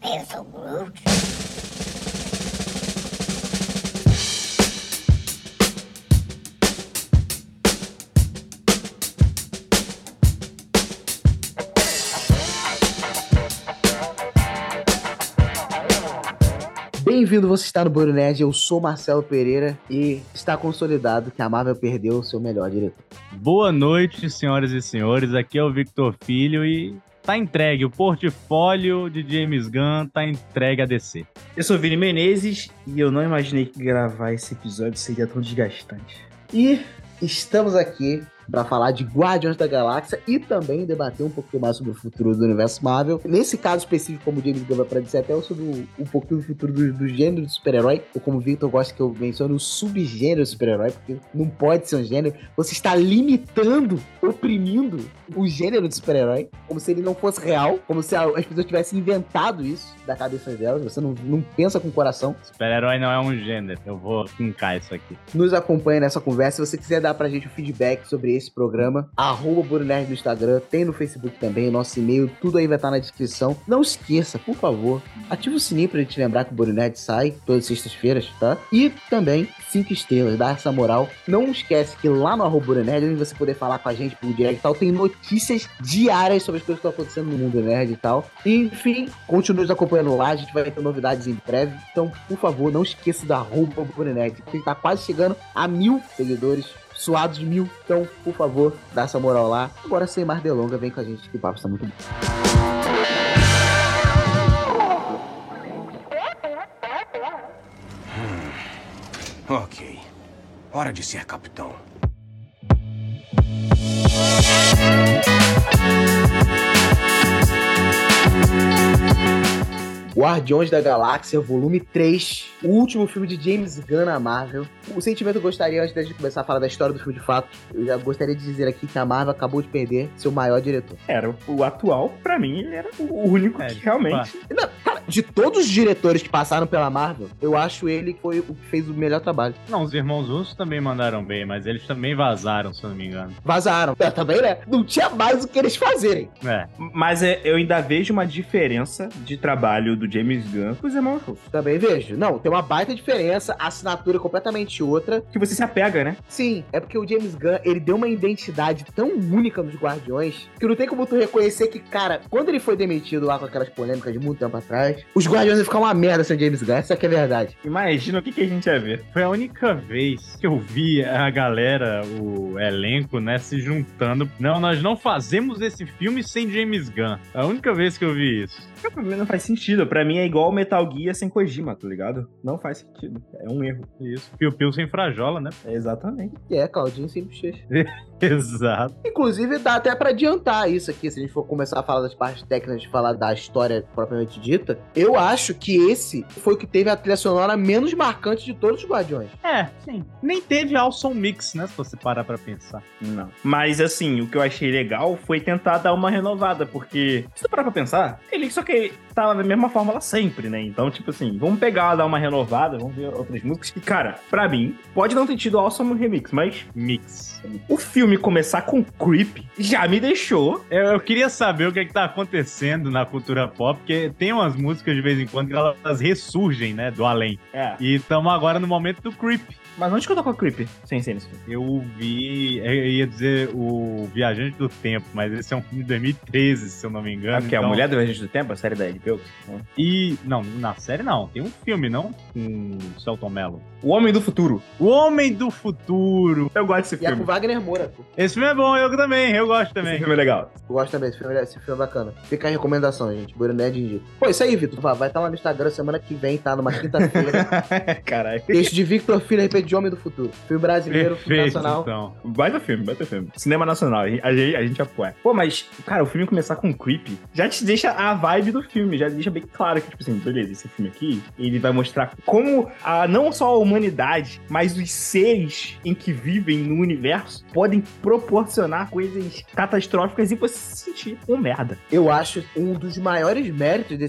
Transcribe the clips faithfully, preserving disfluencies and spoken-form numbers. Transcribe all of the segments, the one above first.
Eu sou Groot. Bem-vindo, você está no Boro Nerd, eu sou Marcelo Pereira e está consolidado que a Marvel perdeu o seu melhor diretor. Boa noite, senhoras e senhores, aqui é o Victor Filho e tá entregue, o portfólio de James Gunn tá entregue a D C. Eu sou Vini Menezes e eu não imaginei que gravar esse episódio seria tão desgastante. E estamos aqui para falar de Guardiões da Galáxia e também debater um pouquinho mais sobre o futuro do universo Marvel. Nesse caso específico, como o James Gunn vai para dizer, até sobre o, um pouquinho do futuro do, do gênero de super-herói, ou como o Victor gosta que eu mencione, o subgênero de super-herói, porque não pode ser um gênero. Você está limitando, oprimindo o gênero de super-herói, como se ele não fosse real, como se as pessoas tivessem inventado isso da cabeça delas. Você não, não pensa com o coração. Super-herói não é um gênero, eu vou fincar isso aqui. Nos acompanha nessa conversa. Se você quiser dar pra gente o feedback sobre esse programa, arroba Boro Nerd no Instagram, tem no Facebook também, nosso e-mail, tudo aí vai estar na descrição. Não esqueça, por favor, ativa o sininho pra gente lembrar que o Boro Nerd sai todas as sextas-feiras, tá? E também, cinco estrelas, dá essa moral. Não esquece que lá no arroba Boro Nerd, onde você poder falar com a gente por direct e tal, tem notícias diárias sobre as coisas que estão acontecendo no mundo nerd e tal. E, enfim, continue nos acompanhando lá, a gente vai ter novidades em breve. Então, por favor, não esqueça da arroba Boro Nerd, que tá quase chegando a mil seguidores. Suados de mil, então, por favor, dá essa moral lá. Agora, sem mais delonga, vem com a gente que o papo está muito bom. Hum. Ok. Hora de ser capitão. Guardiões da Galáxia, volume três, o último filme de James Gunn na Marvel. O sentimento que eu gostaria, antes de começar a falar da história do filme de fato, eu já gostaria de dizer aqui que a Marvel acabou de perder seu maior diretor. Era o atual, pra mim, ele era o único É, que realmente... Não, cara, de todos os diretores que passaram pela Marvel, eu acho ele que foi o que fez o melhor trabalho. Não, os irmãos Russos também mandaram bem, mas eles também vazaram, se eu não me engano. Vazaram. É, também, né? Não tinha mais o que eles fazerem. É. Mas é, eu ainda vejo uma diferença de trabalho do James Gunn com os irmãos Russos. Também vejo. Não, tem uma baita diferença, a assinatura é completamente outra. Que você se apega, né? Sim, é porque o James Gunn, ele deu uma identidade tão única nos Guardiões, que não tem como tu reconhecer que, cara, quando ele foi demitido lá com aquelas polêmicas de muito tempo atrás, os Guardiões iam ficar uma merda sem o James Gunn, essa que é a verdade. Imagina o que, que a gente ia ver. Foi a única vez que eu vi a galera, o elenco, né, se juntando. Não, nós não fazemos esse filme sem James Gunn. É a única vez que eu vi isso. Pra mim não faz sentido. Pra mim é igual Metal Gear sem Kojima, tá ligado? Não faz sentido. É um erro. Isso. Piu-piu sem frajola, né? É exatamente. E é, Claudinho sempre cheio. Exato. Inclusive, dá até pra adiantar isso aqui, se a gente for começar a falar das partes técnicas, de falar da história propriamente dita. Eu acho que esse foi o que teve a trilha sonora menos marcante de todos os Guardiões. É, sim. Nem teve Awesome Mix, né? Se você parar pra pensar. Não. Mas, assim, o que eu achei legal foi tentar dar uma renovada, porque, se tu parar pra pensar, ele só que tava da mesma fórmula sempre, né? Então, tipo assim, vamos pegar, dar uma renovada, vamos ver outras músicas. E, cara, pra mim, pode não ter tido Awesome Remix, mas Mix. o filme começar com Creep já me deixou. Eu, eu queria saber o que é que tá acontecendo na cultura pop, porque tem umas músicas de vez em quando que elas ressurgem, né, do além. É. E estamos agora no momento do Creep. Mas onde que eu tô com a Creep sem ser nesse filme? Eu vi, eu ia dizer o Viajante do Tempo, mas esse é um filme de dois mil e treze, se eu não me engano. Ah, porque então... a Mulher do Viajante do Tempo, a série da H B O. E, não, na série não, tem um filme, não? Com o Celton Mello. O Homem do Futuro. O Homem do Futuro. Eu gosto desse E é filme. com Wagner Moura, pô. Esse filme é bom, eu também, eu gosto Esse também. filme é legal. Eu gosto também, esse filme, esse filme é bacana. Fica a recomendação, gente. Boro Nerd indica. Pô, isso aí, Vitor. Vai estar lá no Instagram semana que vem, tá? Numa quinta-feira. Caralho. Texto de Victor Filho a respeito de Homem do Futuro. Filme brasileiro, filme Perfeito, nacional. então. Baita filme, baita filme. Cinema nacional, a gente, a gente, a gente apoia. Pô, mas, cara, o filme começar com Creep já te deixa a vibe do filme, já deixa bem claro que, tipo assim, beleza, esse filme aqui, ele vai mostrar como a, não só a humanidade, mas os seres em que vivem no universo podem proporcionar coisas catastróficas e você se sentir um merda. Eu acho um dos maiores méritos desse filme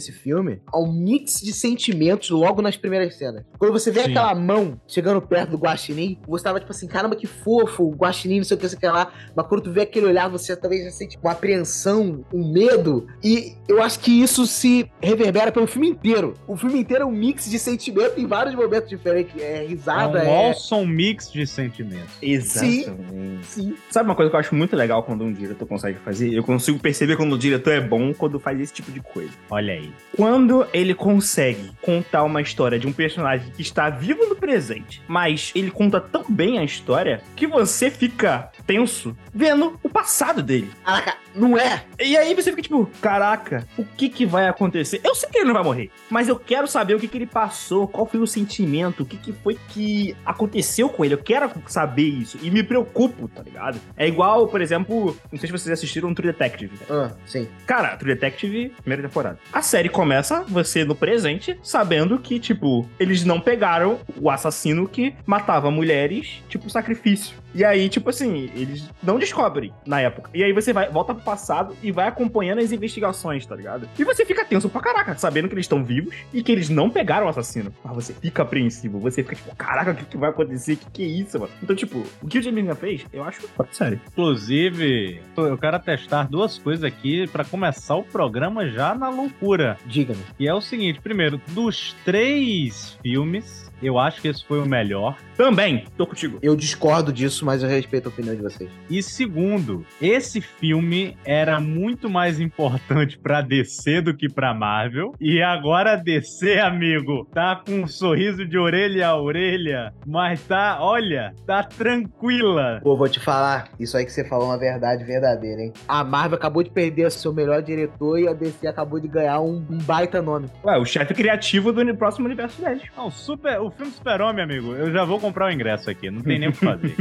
filme há um mix de sentimentos logo nas primeiras cenas. Quando você vê Sim. aquela mão chegando perto do Guaxinim, você tava tipo assim, caramba, que fofo, o Guaxinim, não sei o que, não sei o que lá. Mas quando tu vê aquele olhar, você talvez já sente uma apreensão, um medo. E eu acho que isso se reverbera pelo filme inteiro. O filme inteiro é um mix de sentimento em vários momentos diferentes. É É risada, um é... awesome mix de sentimentos. Exatamente. Sim. Sabe uma coisa que eu acho muito legal quando um diretor consegue fazer? Eu consigo perceber quando o diretor é bom quando faz esse tipo de coisa. Olha aí. Quando ele consegue contar uma história de um personagem que está vivo no presente, mas ele conta tão bem a história que você fica tenso vendo o passado dele. Caraca, não é? E aí você fica tipo, caraca, o que que vai acontecer? Eu sei que ele não vai morrer, mas eu quero saber o que que ele passou, qual foi o sentimento, o que que foi que aconteceu com ele. Eu quero saber isso e me preocupo, tá ligado? É igual, por exemplo, não sei se vocês assistiram True Detective. Ah, sim. Cara, True Detective, primeira temporada. A série começa você no presente, sabendo que, tipo, eles não pegaram o assassino que matava mulheres, tipo, sacrifício. E aí, tipo assim, eles não descobrem na época. E aí você vai, volta pro passado e vai acompanhando as investigações, tá ligado? E você fica tenso pra caraca, sabendo que eles estão vivos e que eles não pegaram o assassino. Mas você fica apreensivo, você fica tipo, caraca, o que, que vai acontecer? O que, que é isso, mano? Então, tipo, o que o James Gunn fez, eu acho sério. Inclusive, eu quero testar duas coisas aqui pra começar o programa já na loucura. Diga-me. E é o seguinte, primeiro, dos três filmes, eu acho que esse foi o melhor. Também, tô contigo. Eu discordo disso, mas eu respeito a opinião de vocês. E segundo, esse filme era muito mais importante pra D C do que pra Marvel. E agora a D C, amigo, tá com um sorriso de orelha a orelha, mas tá, olha, tá tranquila. Pô, vou te falar, isso aí que você falou é uma verdade verdadeira, hein? A Marvel acabou de perder seu melhor diretor e a D C acabou de ganhar um, um baita nome. Ué, o chefe criativo do próximo universo deles. Não, super, o filme Super-Homem, amigo, eu já vou comprar o ingresso aqui, não tem nem o que fazer.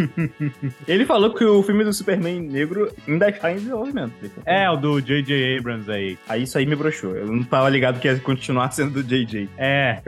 Ele falou que o filme do Superman negro ainda está em desenvolvimento. É, o do J J Abrams aí. Aí isso aí me broxou. Eu não tava ligado que ia continuar sendo do J J. É.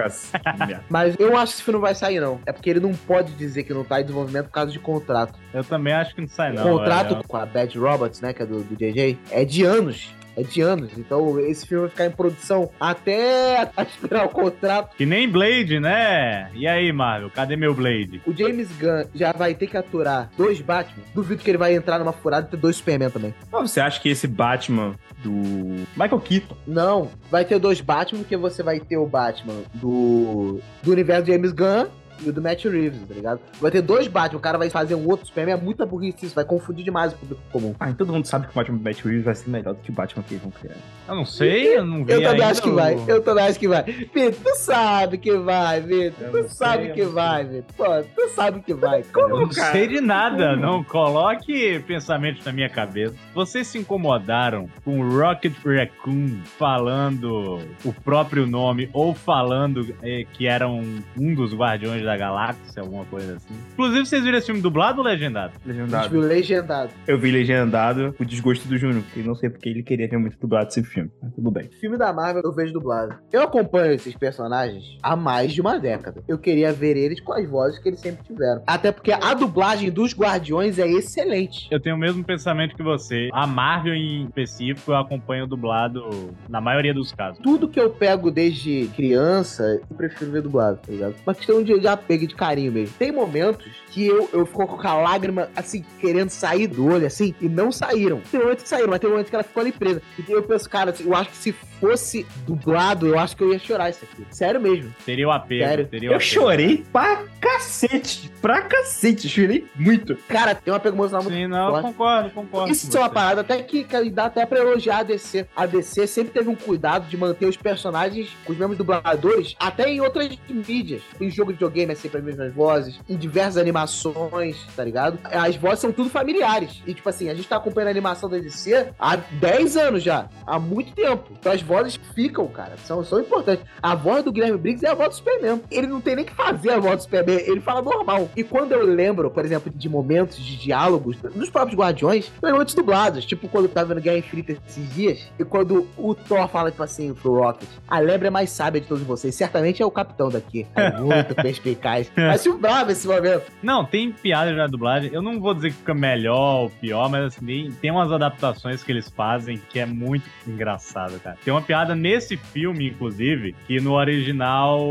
Mas eu acho que esse filme não vai sair, não. É porque ele não pode dizer que não tá em desenvolvimento por causa de contrato. Eu também acho que não sai, não. O contrato velho. com a Bad Robots, né, que é do, do J J, é de anos. É de anos. Então esse filme vai ficar em produção até esperar o contrato. Que nem Blade, né? E aí, Marvel, cadê meu Blade? O James Gunn já vai ter que aturar dois Batman. Duvido que ele vai entrar numa furada e ter dois Superman também. Mas você acha que esse Batman do Michael Keaton... Não, vai ter dois Batman, porque você vai ter o Batman do, do universo de James Gunn e o do Matt Reeves, tá ligado? Vai ter dois Batman, o cara vai fazer um outro Superman, é muita burrice isso, vai confundir demais o público comum. Ah, e todo mundo sabe que o Batman do Matt Reeves vai ser melhor do que o Batman que eles vão criar. Eu não sei, eu não vi Eu também ainda acho que o- vai, eu também acho que vai. Vitor, tu sabe que vai, Vitor, Eu tu não sabe sei, que eu não vai, Vitor. Pô, tu sabe que vai, cara. Eu não cara? sei de nada, não coloque pensamentos na minha cabeça. Vocês se incomodaram com o Rocket Raccoon falando o próprio nome ou falando eh, que era um, um dos Guardiões da Galáxia, alguma coisa assim? Inclusive, vocês viram esse filme dublado ou legendado? A gente Legendado. viu legendado. Eu vi legendado o desgosto do Júnior, porque não sei porque ele queria ver muito dublado esse filme. Mas tudo bem. Filme da Marvel eu vejo dublado. Eu acompanho esses personagens há mais de uma década. Eu queria ver eles com as vozes que eles sempre tiveram. Até porque a dublagem dos Guardiões é excelente. Eu tenho o mesmo pensamento que você. A Marvel, em específico, eu acompanho dublado na maioria dos casos. Tudo que eu pego desde criança, eu prefiro ver dublado, tá ligado? Uma questão de, de apego e de carinho mesmo. Tem momentos que eu, eu fico com a lágrima, assim, querendo sair do olho, assim, e não saíram. Tem momentos que saíram, mas tem momentos que ela ficou ali presa. E eu penso, cara, assim, eu acho que se fosse dublado, eu acho que eu ia chorar isso aqui. Sério mesmo. Teria o apego. Sério? Teria o Eu apego. chorei pra cacete. Pra cacete. Chorei muito. Cara, tem um apego emocional muito Sim, não, eu forte. concordo, concordo. Isso com é uma você. parada até que, que dá até pra elogiar a D C. A D C sempre teve um cuidado de manter os personagens, os mesmos dubladores, até em outras mídias. Em jogo de videogame é sempre as mesmas vozes, em diversas animações, tá ligado? As vozes são tudo familiares. E, tipo assim, a gente tá acompanhando a animação da D C há dez anos já, há muito tempo. Então as vozes ficam, cara, são, são importantes. A voz do Guilherme Briggs é a voz do Superman. Ele não tem nem que fazer a voz do Superman, ele fala normal. E quando eu lembro, por exemplo, de momentos de diálogos dos próprios Guardiões, são momentos dublados, tipo quando eu tava vendo Guerra Infinita esses dias, e quando o Thor fala, tipo assim, pro Rocket, a lebre é mais sábia de todos vocês, certamente é o capitão daqui. É muita eficaz. Mas o bravo esse momento. Não, tem piada na dublagem. Eu não vou dizer que fica melhor ou pior, mas assim, tem, tem umas adaptações que eles fazem que é muito engraçado, cara. Tem uma piada nesse filme, inclusive, que no original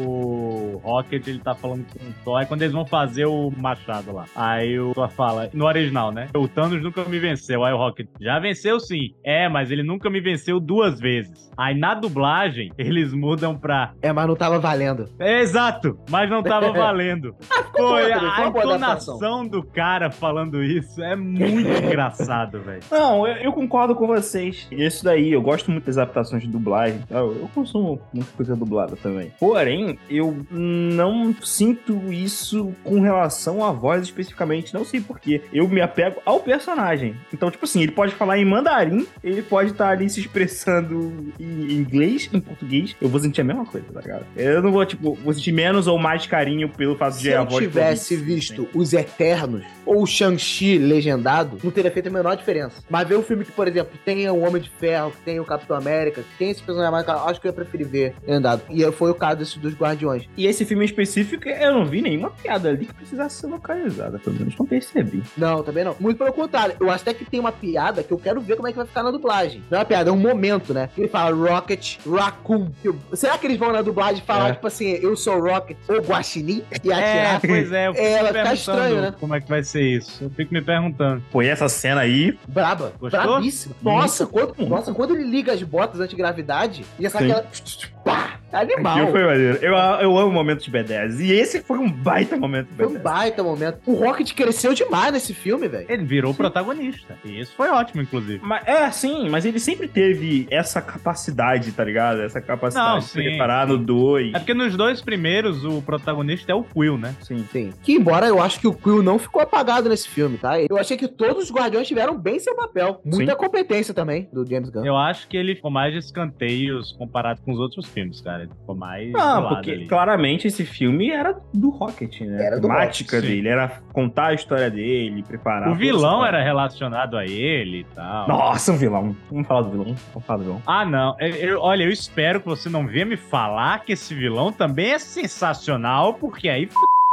o Rocket, ele tá falando com o Thor, e quando eles vão fazer o machado lá. Aí o Thor fala, no original, né? O Thanos nunca me venceu. Aí o Rocket, já venceu sim. É, mas ele nunca me venceu duas vezes. Aí na dublagem, eles mudam pra... É, mas não tava valendo. É, exato, mas não tava valendo. Foi boa, a foi uma boa entonação do cara falando isso é muito engraçado, velho. Não, eu, eu concordo com vocês. Isso daí, eu gosto muito das adaptações de dublagem. Eu, eu consumo muita coisa dublada também. Porém, eu não sinto isso com relação à voz especificamente. Não sei porquê. Eu me apego ao personagem. Então, tipo assim, ele pode falar em mandarim, ele pode estar ali se expressando em inglês, em português. Eu vou sentir a mesma coisa, tá ligado? Eu não vou, tipo, vou sentir menos ou mais carinho pelo fato de Se a eu voz tivesse visto Os Eternos ou o Shang-Chi legendado, não teria feito a menor diferença. Mas ver um filme que, por exemplo, tem o Homem de Ferro, que tem o Capitão América, que tem esse personagem mais, acho que eu ia preferir ver legendado. E foi o caso desses dois Guardiões. E esse filme em específico, eu não vi nenhuma piada ali que precisasse ser localizada. Pelo menos não percebi. Não, também não. Muito pelo contrário. Eu acho até que tem uma piada que eu quero ver como é que vai ficar na dublagem. Não é uma piada, é um momento, né? Ele fala Rocket Raccoon. Será que eles vão na dublagem falar, É. tipo assim, eu sou Rocket ou Guaxinim e É, atirar? pois é, eu fico É, me vai ficar perguntando estranho, né? como é que vai ser isso. Eu fico me perguntando. Pô, e essa cena aí... Braba. Gostou? Brabíssima. Nossa, quando, muito. nossa, quando ele liga as botas antigravidade, já sai Sim. aquela... Pá! Animal. Aquilo foi maneiro. Eu, eu amo momentos de B dez. E esse foi um baita momento de B Foi dez. um baita momento. O Rocket cresceu demais nesse filme, velho. Ele virou protagonista. E isso foi ótimo, inclusive. Mas, é, sim, mas ele sempre teve essa capacidade, tá ligado? Essa capacidade Não, de se sim, preparar no dois. É porque nos dois primeiros, o protagonista é o Quill, né? Sim. Sim. Que embora eu acho que o Quill não ficou apagado nesse filme, tá? Eu achei que todos os Guardiões tiveram bem seu papel. Muita Sim. competência também do James Gunn. Eu acho que ele ficou mais de escanteios comparado com os outros filmes, cara. Ele ficou mais Ah, do lado porque ali. claramente esse filme era do Rocket, né? Era a do temática Rocket, sim. dele, era contar a história dele, preparar. O toda vilão essa era relacionado a ele e tal. Nossa, o vilão. Vamos falar do vilão. Vamos falar do vilão. Ah, não. Eu- eu- olha, eu espero que você não venha me falar que esse vilão também é sensacional, porque aí... f***,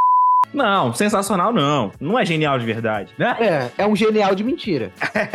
Não, sensacional não. Não é genial de verdade. né? É, é um genial de mentira.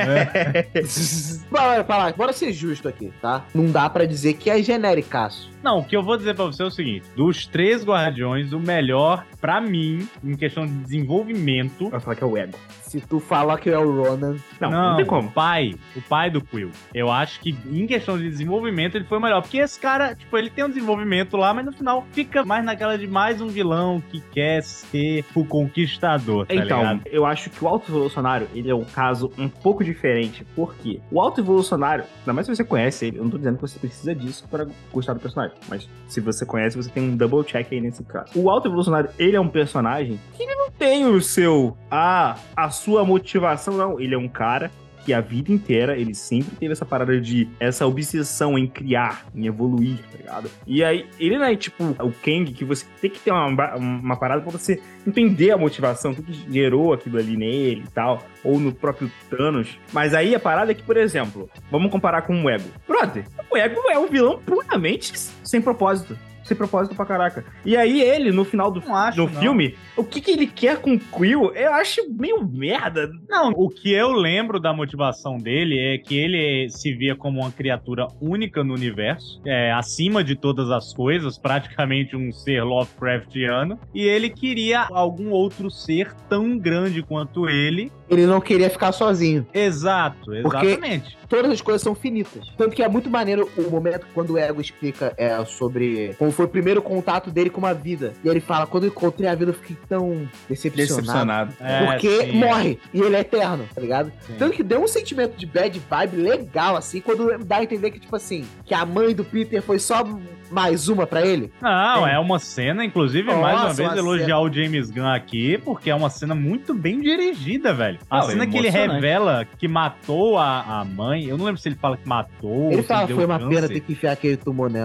É. Bora, bora, bora ser justo aqui, tá? Não dá pra dizer que é genericaço. Não, o que eu vou dizer pra você é o seguinte. Dos três Guardiões, o melhor, pra mim, em questão de desenvolvimento... Vai falar que é o ego. Se tu falar que é o Ronan, Não, não, tem como. O pai, o pai do Quill. Eu acho que em questão de desenvolvimento ele foi o melhor. Porque esse cara, tipo, ele tem um desenvolvimento lá, mas no final fica mais naquela de mais um vilão que quer ser o conquistador, tá Então, ligado? eu acho que o Alto Evolucionário, ele é um caso um pouco diferente. Por quê? O Alto Evolucionário, ainda mais se você conhece ele, eu não tô dizendo que você precisa disso para gostar do personagem, mas se você conhece, você tem um double check aí nesse caso. O Alto Evolucionário, ele é um personagem que ele não tem o seu, ah, a sua motivação, não. Ele é um cara que a vida inteira ele sempre teve essa parada de essa obsessão em criar, em evoluir, tá ligado? E aí, ele não é tipo o Kang, que você tem que ter uma, uma parada pra você entender a motivação, o que gerou aquilo ali nele e tal, ou no próprio Thanos. Mas aí a parada é que, por exemplo, vamos comparar com o Ego. Brother, o Ego é um vilão puramente sem propósito. Sem propósito pra caraca. E aí ele, no final do Não acho, do não. filme, o que, que ele quer com o Quill, eu acho meio merda. Não, o que eu lembro da motivação dele é que ele se via como uma criatura única no universo, é, acima de todas as coisas, praticamente um ser Lovecraftiano, e ele queria algum outro ser tão grande quanto ele. ele não queria ficar sozinho. Exato, Porque- exatamente. Todas as coisas são finitas. Tanto que é muito maneiro o momento quando o Ego explica é, sobre como foi o primeiro contato dele com a vida. E ele fala, quando eu encontrei a vida, eu fiquei tão decepcionado. É, Porque sim. morre. E ele é eterno, tá ligado? Sim. Tanto que deu um sentimento de bad vibe legal, assim, quando dá a entender que, tipo assim, que a mãe do Peter foi só mais uma pra ele. Não, Tem. é uma cena, inclusive, Nossa, mais uma vez, uma elogiar cena. o James Gunn aqui, porque é uma cena muito bem dirigida, velho. A Não, é cena que ele emocionante. revela que matou a, a mãe, eu não lembro se ele fala que matou, Ele ou se fala, deu foi uma câncer. pena ter que enfiar aquele tumor nela.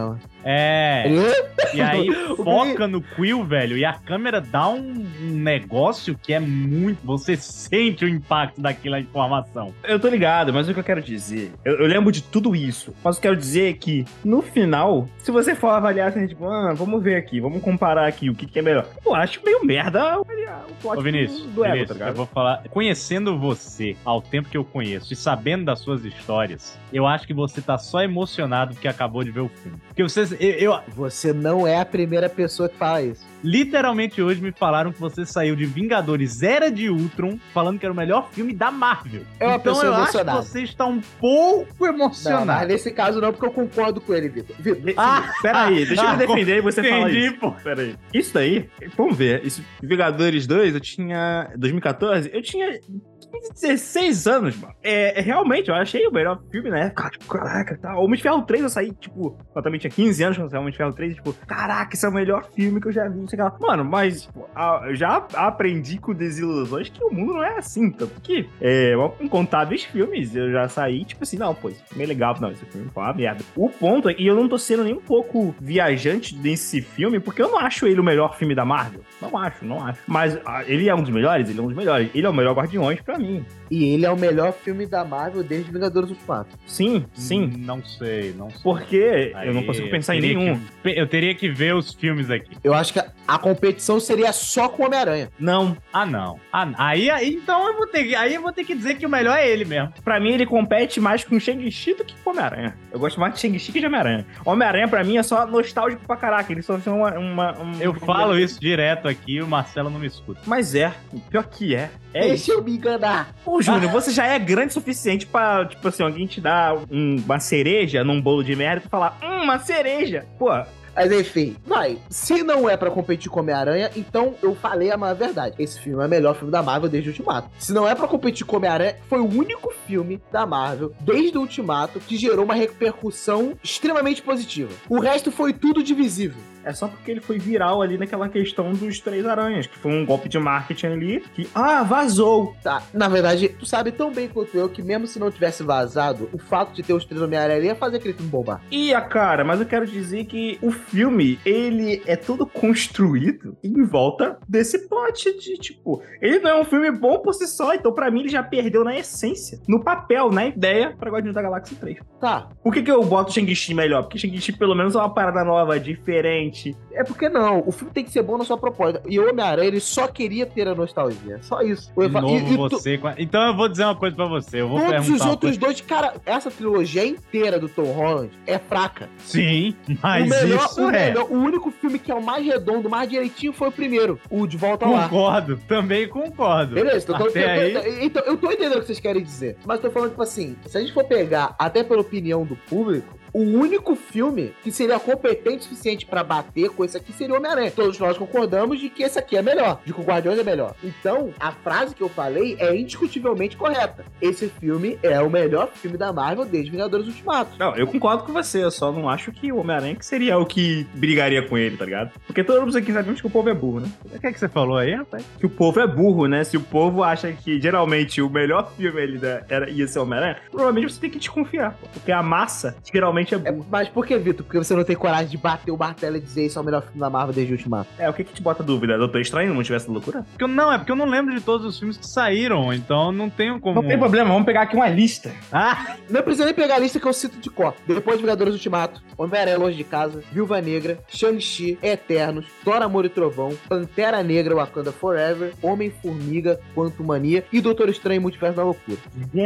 É. E aí O foca no Quill, velho, e a câmera dá um um negócio que é muito... Você sente o impacto daquela informação. Eu tô ligado, mas o que eu quero dizer... Eu, eu lembro de tudo isso, mas eu quero dizer é que, no final, se você for avaliar, assim, tipo, ah, vamos ver aqui, vamos comparar aqui o que, que é melhor. Eu acho meio merda o, o plot Ô, Vinícius, do, do Ego, Vinícius, tá ligado? eu vou falar... Conhecendo você ao tempo que eu conheço e sabendo das suas histórias, eu acho que você tá só emocionado porque acabou de ver o filme. Porque vocês... Eu, eu, Você não é a primeira pessoa que fala isso. literalmente hoje me falaram que você saiu de Vingadores Era de Ultron falando que era o melhor filme da Marvel. É uma então pessoa eu acho que emocionada. você está um pouco Não, emocionado. mas nesse caso não, porque eu concordo com ele, Vitor. Vitor, Ah, Peraí, deixa eu ah, me defender e você fala entendi, isso. pô. Peraí. Isso daí, vamos ver. Isso, Vingadores dois, eu tinha... dois mil e quatorze, eu tinha... dezesseis anos, mano. É, é, realmente, eu achei o melhor filme na época. Tipo, caraca, tá. Homem de Ferro três, eu saí, tipo, eu também tinha quinze anos quando saiu Homem de Ferro três, tipo, caraca, esse é o melhor filme que eu já vi, não sei o que lá. Mano, mas tipo, a, eu já aprendi com desilusões que o mundo não é assim, tanto que é, incontáveis filmes, eu já saí, tipo assim, não, pô, esse filme é legal, não, esse filme foi uma merda. O ponto é, e eu não tô sendo nem um pouco viajante desse filme, porque eu não acho ele o melhor filme da Marvel. Não acho, não acho. Mas ah, ele é um dos melhores? Ele é um dos melhores. Ele é o melhor Guardiões pra mim. E ele é o melhor filme da Marvel desde Vingadores Ultimato. Sim, sim. Hum, Não sei, não sei. Porque Aí, eu não consigo pensar em teria nenhum. que- eu teria que ver os filmes aqui. Eu acho que a, a competição seria só com o Homem-Aranha. Não. Ah, não. Ah, aí, aí, então eu vou ter que, aí eu vou ter que dizer que o melhor é ele mesmo. Pra mim, ele compete mais com o Shang-Chi do que com o Homem-Aranha. Eu gosto mais de Shang-Chi que de Homem-Aranha. Homem-Aranha, pra mim, é só nostálgico pra caraca. Ele só tem uma... uma um... Eu falo isso direto aqui e o Marcelo não me escuta. Mas é. Pior que é. É isso. Deixa eu me enganar. Ô, Júnior, você já é grande o suficiente pra, tipo assim, alguém te dar um- uma cereja num bolo de merda e falar, hum, uma cereja. Pô, Mas enfim, vai. Se não é pra competir com Homem-Aranha, então eu falei a maior verdade. Esse filme é o melhor filme da Marvel desde o Ultimato. Se não é pra competir com Homem-Aranha, foi o único filme da Marvel desde o Ultimato que gerou uma repercussão extremamente positiva. O resto foi tudo divisível. é só porque ele foi viral ali naquela questão dos Três Aranhas, que foi um golpe de marketing ali, que, ah, vazou. Tá, na verdade, tu sabe tão bem quanto eu que mesmo se não tivesse vazado, o fato de ter os três Homem-Aranha ali ia fazer aquele filme bombar. Ia, cara, mas eu quero dizer que o filme, ele é todo construído em volta desse plot de, tipo, ele não é um filme bom por si só, então pra mim ele já perdeu na essência, no papel, na ideia, pra Guardiões da Galáxia três. Tá, Por que que eu boto Shang-Chi melhor? Porque Shang-Chi pelo menos é uma parada nova, diferente. é porque não, o filme tem que ser bom na sua proposta. E o Homem-Aranha, ele só queria ter a nostalgia, só isso. De Eva- novo e- e tu- você... com a- Então eu vou dizer uma coisa pra você. Eu vou Todos perguntar os uma outros coisa. dois, cara, essa trilogia inteira do Tom Holland é fraca. Sim, mas o melhor, isso o, é... melhor- o único filme que é o mais redondo, mais direitinho foi o primeiro, o De Volta ao Lar. Concordo, também concordo. Beleza, então, Até eu tô- aí... então eu tô entendendo o que vocês querem dizer. Mas tô falando, tipo assim, se a gente for pegar, até pela opinião do público, o único filme que seria competente o suficiente pra bater com esse aqui seria o Homem-Aranha. Todos nós concordamos de que esse aqui é melhor, de que o Guardiões é melhor. Então, a frase que eu falei é indiscutivelmente correta. Esse filme é o melhor filme da Marvel desde Vingadores Ultimato. Não, eu concordo com você, eu só não acho que o Homem-Aranha que seria o que brigaria com ele, tá ligado? Porque todos aqui sabemos que o povo é burro, né? O que é que você falou aí, rapaz? Que o povo é burro, né? Se o povo acha que geralmente o melhor filme ele da- era, ia ser o Homem-Aranha, provavelmente você tem que desconfiar, pô. Porque a massa geralmente é É, burra. mas por que, Vitor? Porque você não tem coragem de bater o martelo e dizer isso é o melhor filme da Marvel desde Ultimato. É, o que que te bota dúvida? Doutor Estranho no Multiverso da Loucura? Porque eu, não, é porque eu não lembro de todos os filmes que saíram, então não tenho como... Não tem problema, vamos pegar aqui uma lista. Ah, Não precisa nem pegar a lista que eu cito de cor. Depois de Vingadores Ultimato, Homem-Aranha Longe de Casa, Viúva Negra, Shang-Chi, Eternos, Thor, Amor e Trovão, Pantera Negra, Wakanda Forever, Homem-Formiga, Quantumania e Doutor Estranho Multiverso da Loucura.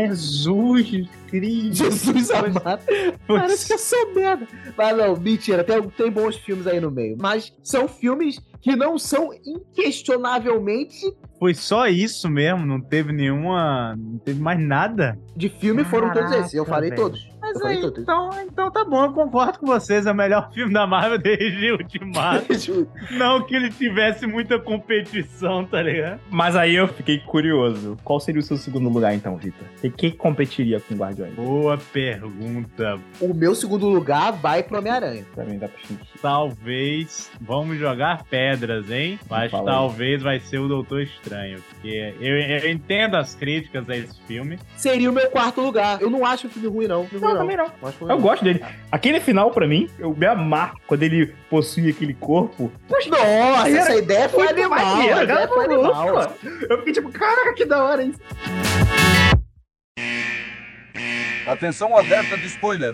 Jesus Cristo. Jesus amado. Parece que eu sou merda. Mas não, mentira, tem, tem bons filmes aí no meio. Mas são filmes que não são inquestionavelmente Foi só isso mesmo? Não teve nenhuma... Não teve mais nada? de filme, foram todos Caraca, esses. Eu falei velho. todos. Mas Eu falei aí, todos. então, então tá bom, eu concordo com vocês. É o melhor filme da Marvel desde Ultimato. Não que ele tivesse muita competição, tá ligado? Mas aí eu fiquei curioso. Qual seria o seu segundo lugar, então, Vitor? E quem competiria com o Guardiões? Boa pergunta. O meu segundo lugar vai pro Homem-Aranha. Pra mim dá pra gente. Talvez, vamos jogar pé. pedras, hein? Mas Fala aí. talvez vai ser o Doutor Estranho. Porque eu, eu entendo as críticas a esse filme. Seria o meu quarto lugar. Eu não acho o filme ruim, não. Filme Não, ruim, também não. Não acho ruim, Eu não. gosto dele. Aquele final, pra mim, eu me amarro quando ele possui aquele corpo. Poxa, Nossa, essa ideia foi muito animal. maneiro, A ideia cara, foi maluco, animal. mano. Eu fiquei tipo, caraca, que da hora isso. Atenção, alerta de spoiler.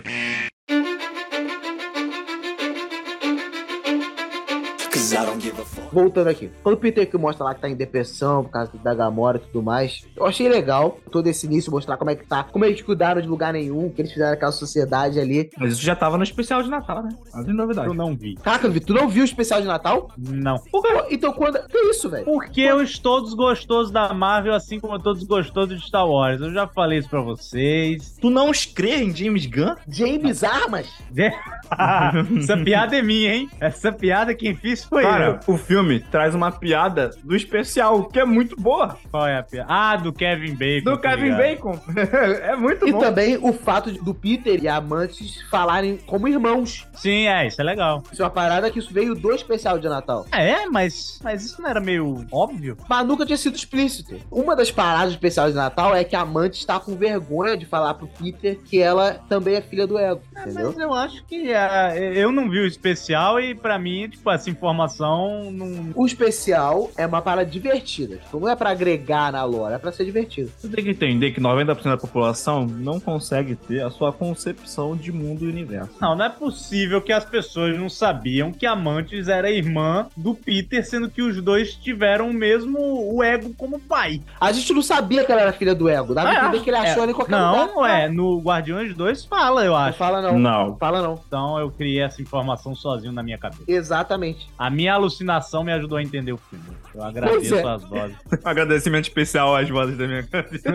Voltando aqui. Quando o Peter que mostra lá que tá em depressão por causa da Gamora e tudo mais, eu achei legal todo esse início, mostrar como é que tá, como eles cuidaram de lugar nenhum, que eles fizeram aquela sociedade ali. Mas isso já tava no especial de Natal, né? Não tem novidade. Eu não vi. Caraca, Vitor, tu não viu o especial de Natal? Não. Pô, então quando... Que isso, velho? Porque eu estou desgostoso da Marvel, assim como eu estou desgostoso de Star Wars. Eu já falei isso pra vocês. Tu não crê em James Gunn? James Armas? Essa piada é minha, hein? Essa piada quem fiz foi Cara, eu. o filme traz uma piada do especial, que é muito boa. Qual é a piada? Ah, do Kevin Bacon. Do tá Kevin ligado? Bacon. É muito E bom. também o fato de- do Peter e a Mantis falarem como irmãos. Sim, é, isso é legal. Isso é uma parada que isso veio do especial de Natal. É, mas, mas isso não era meio óbvio? Mas nunca tinha sido explícito. Uma das paradas do especial de Natal é que a Mantis está com vergonha de falar pro Peter que ela também é filha do Ego, entendeu? Mas eu acho que é, eu não vi o especial e pra mim, tipo, essa informação não... O especial é uma parada divertida. Tipo, não é pra agregar na lore, é pra ser divertido. Você tem que entender que noventa por cento da população não consegue ter a sua concepção de mundo e universo. Não, não é possível que as pessoas não sabiam que a Mantis era irmã do Peter, sendo que os dois tiveram o mesmo o Ego como pai. A gente não sabia que ela era filha do Ego. Dava É, pra entender que ele achou é. ela em qualquer lugar. Não, é, no Guardiões dois fala, eu Não acho. fala não. Não. Fala não. Então eu criei essa informação sozinho na minha cabeça. Exatamente. A minha alucinação me ajudou a entender o filme. Eu Pois agradeço é. as vozes. Agradecimento especial às vozes da minha cabeça.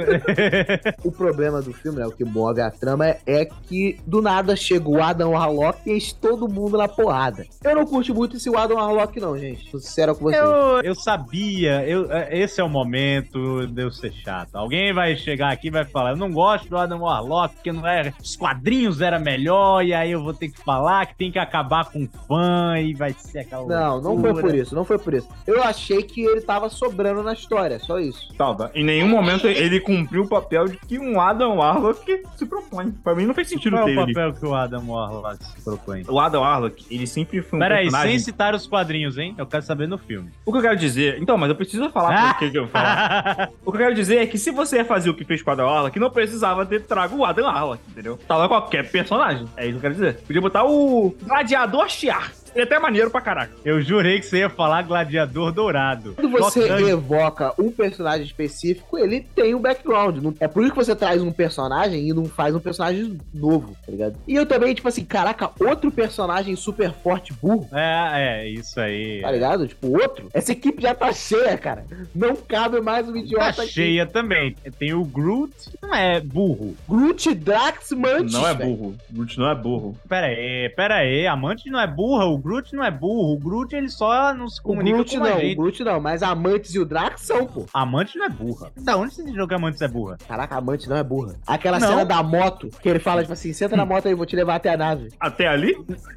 O problema do filme, né, o que move a trama, é, é que do nada chega o Adam Warlock e enche todo mundo na porrada. Eu não curto muito esse Adam Warlock não, gente. Tô sincero com vocês. Eu, eu sabia, eu, esse é o momento de eu ser chato. Alguém vai chegar aqui e vai falar, eu não gosto do Adam Warlock, porque não era, os quadrinhos era melhor, e aí eu vou ter que falar que tem que acabar com fã, e vai ser aquela Não, não foi por isso, não foi por isso. Eu achei que ele tava sobrando na história, só isso. Tava. Em nenhum momento ele cumpriu o papel de que um Adam Warlock se propõe. Pra mim não fez sentido Qual é ter o ele. papel que o Adam Warlock se propõe? O Adam Warlock, ele sempre foi um Peraí, personagem... sem citar os quadrinhos, hein? Eu quero saber no filme. O que eu quero dizer... Então, mas eu preciso falar por que que eu vou falar. O que eu quero dizer é que se você ia fazer o que fez com o Adam Warlock, não precisava ter trago o Adam Warlock, entendeu? Tava qualquer personagem. É isso que eu quero dizer. Podia botar o Gladiador Shiar. Seria até maneiro pra caraca. Eu jurei que você ia falar Gladiador Dourado. Quando você Chocante. evoca um personagem específico, ele tem um background. Não- É por isso que você traz um personagem e não faz um personagem novo, tá ligado? E eu também, tipo assim, caraca, outro personagem super forte, burro, É, é, isso aí. tá ligado? Tipo, outro. Essa equipe já tá cheia, cara. Não cabe mais um Tá idiota aqui. cheia também. Tem o Groot, que não é burro. Groot, Drax, Mantis, Não é velho. burro. Groot não é burro. Pera aí, pera aí. A Mantis não é burra, o Groot não é burro. O Groot, ele só não se O comunica Groot com a não, o gente. Groot não, mas a Mantis e o Drax são, pô. A Mantis não é burra. Da onde você entendeu que a Mantis é burra? Caraca, a Mantis não é burra. Aquela Não. cena da moto, que ele fala, tipo assim, senta na moto aí, vou te levar até a nave. Até ali?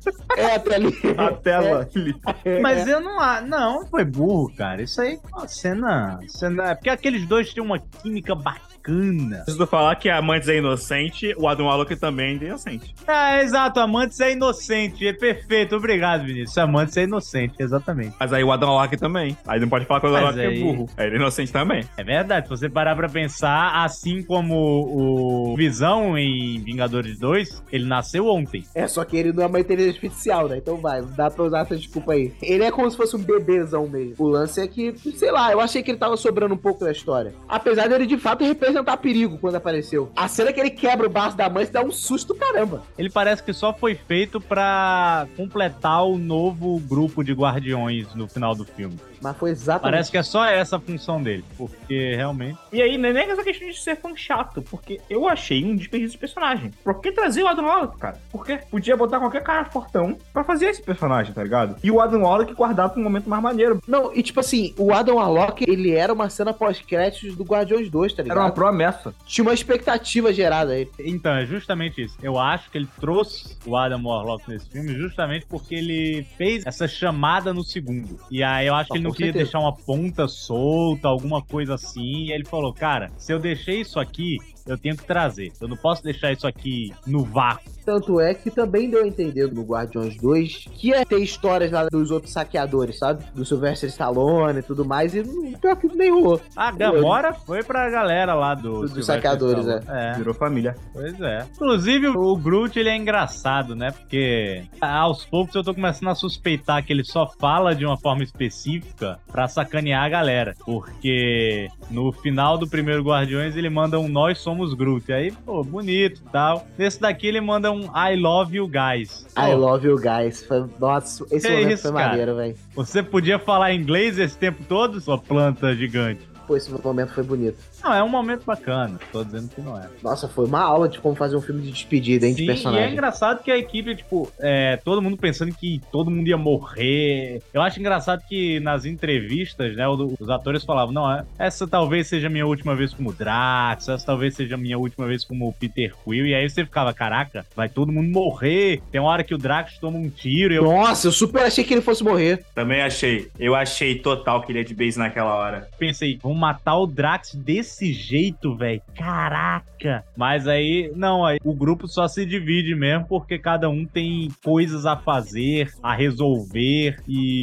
É, até ali. Até lá. ali. Mas eu não... ah, Não, foi burro, cara. Isso aí é uma cena... cena... É porque aqueles dois têm uma química bacana. Preciso falar que a Mantis é inocente, o Adam Warlock também é inocente. É, exato. A Mantis é inocente. É perfeito. Obrigado, Vinícius. A Mantis é inocente, exatamente. Mas aí o Adam Warlock também. Aí não pode falar que o Adam Mas Warlock aí- é burro. Aí ele é inocente também. É verdade, se você parar pra pensar, assim como o Visão em Vingadores dois, ele nasceu ontem. É, só que ele não é uma inteligência artificial, né? Então vai, dá pra usar essa desculpa aí. Ele é como se fosse um bebezão mesmo. O lance é que, sei lá, eu achei que ele tava sobrando um pouco da história. Apesar dele de fato representar perigo quando apareceu. A cena que ele quebra o braço da mãe dá um susto, caramba. Ele parece que só foi feito pra completar o novo grupo de guardiões no final do filme. Mas foi exatamente. Parece que é só essa a função dele, porque realmente... E aí, não é nem essa questão de ser fã chato, porque eu achei um desperdício de personagem. Por que trazer o Adam Warlock, cara? Por quê? Podia botar qualquer cara fortão pra fazer esse personagem, tá ligado? E o Adam Warlock guardar pra um momento mais maneiro. Não, e tipo assim, o Adam Warlock, ele era uma cena pós-créditos do Guardiões dois, tá ligado? Era uma promessa. Tinha uma expectativa gerada aí. Então, é justamente isso. Eu acho que ele trouxe o Adam Warlock nesse filme justamente porque ele ele fez essa chamada no segundo. E aí eu acho que Ah, ele não com queria certeza. deixar uma ponta solta, alguma coisa assim. E aí ele falou, cara, se eu deixei isso aqui, eu tenho que trazer. Eu não posso deixar isso aqui no vácuo. Tanto é que também deu a entender no Guardiões dois que ia ter histórias lá dos outros saqueadores, sabe? Do Sylvester Stallone e tudo mais, e não, pior que nem rolou. A Gamora foi pra galera lá do... Dos Sylvester saqueadores, Stallone. é. Virou família. Pois é. Inclusive, o Groot, ele é engraçado, né? Porque aos poucos eu tô começando a suspeitar que ele só fala de uma forma específica pra sacanear a galera. Porque no final do primeiro Guardiões, ele manda um Nós Somos Groot. Aí, pô, bonito e tal. Nesse daqui, ele manda um I Love You Guys. I Pô, love you guys. Foi, nossa, esse Que momento isso, foi cara? maneiro, velho. Você podia falar inglês esse tempo todo, sua planta gigante? Pô, esse momento foi bonito. Não, é um momento bacana. Tô dizendo que não é. Nossa, foi uma aula de como fazer um filme de despedida, hein, de Sim, e personagem. é engraçado que a equipe, tipo, é, todo mundo pensando que todo mundo ia morrer. Eu acho engraçado que nas entrevistas, né, o- os atores falavam, não, é, essa talvez seja a minha última vez como Drax, essa talvez seja a minha última vez como Peter Quill, e aí você ficava, caraca, vai todo mundo morrer. Tem uma hora que o Drax toma um tiro e eu Nossa, eu super achei que ele fosse morrer. Também achei. Eu achei total que ele ia de base naquela hora. pensei, vão matar o Drax desse jeito, velho. Caraca! Mas aí, não, aí o grupo só se divide mesmo porque cada um tem coisas a fazer, a resolver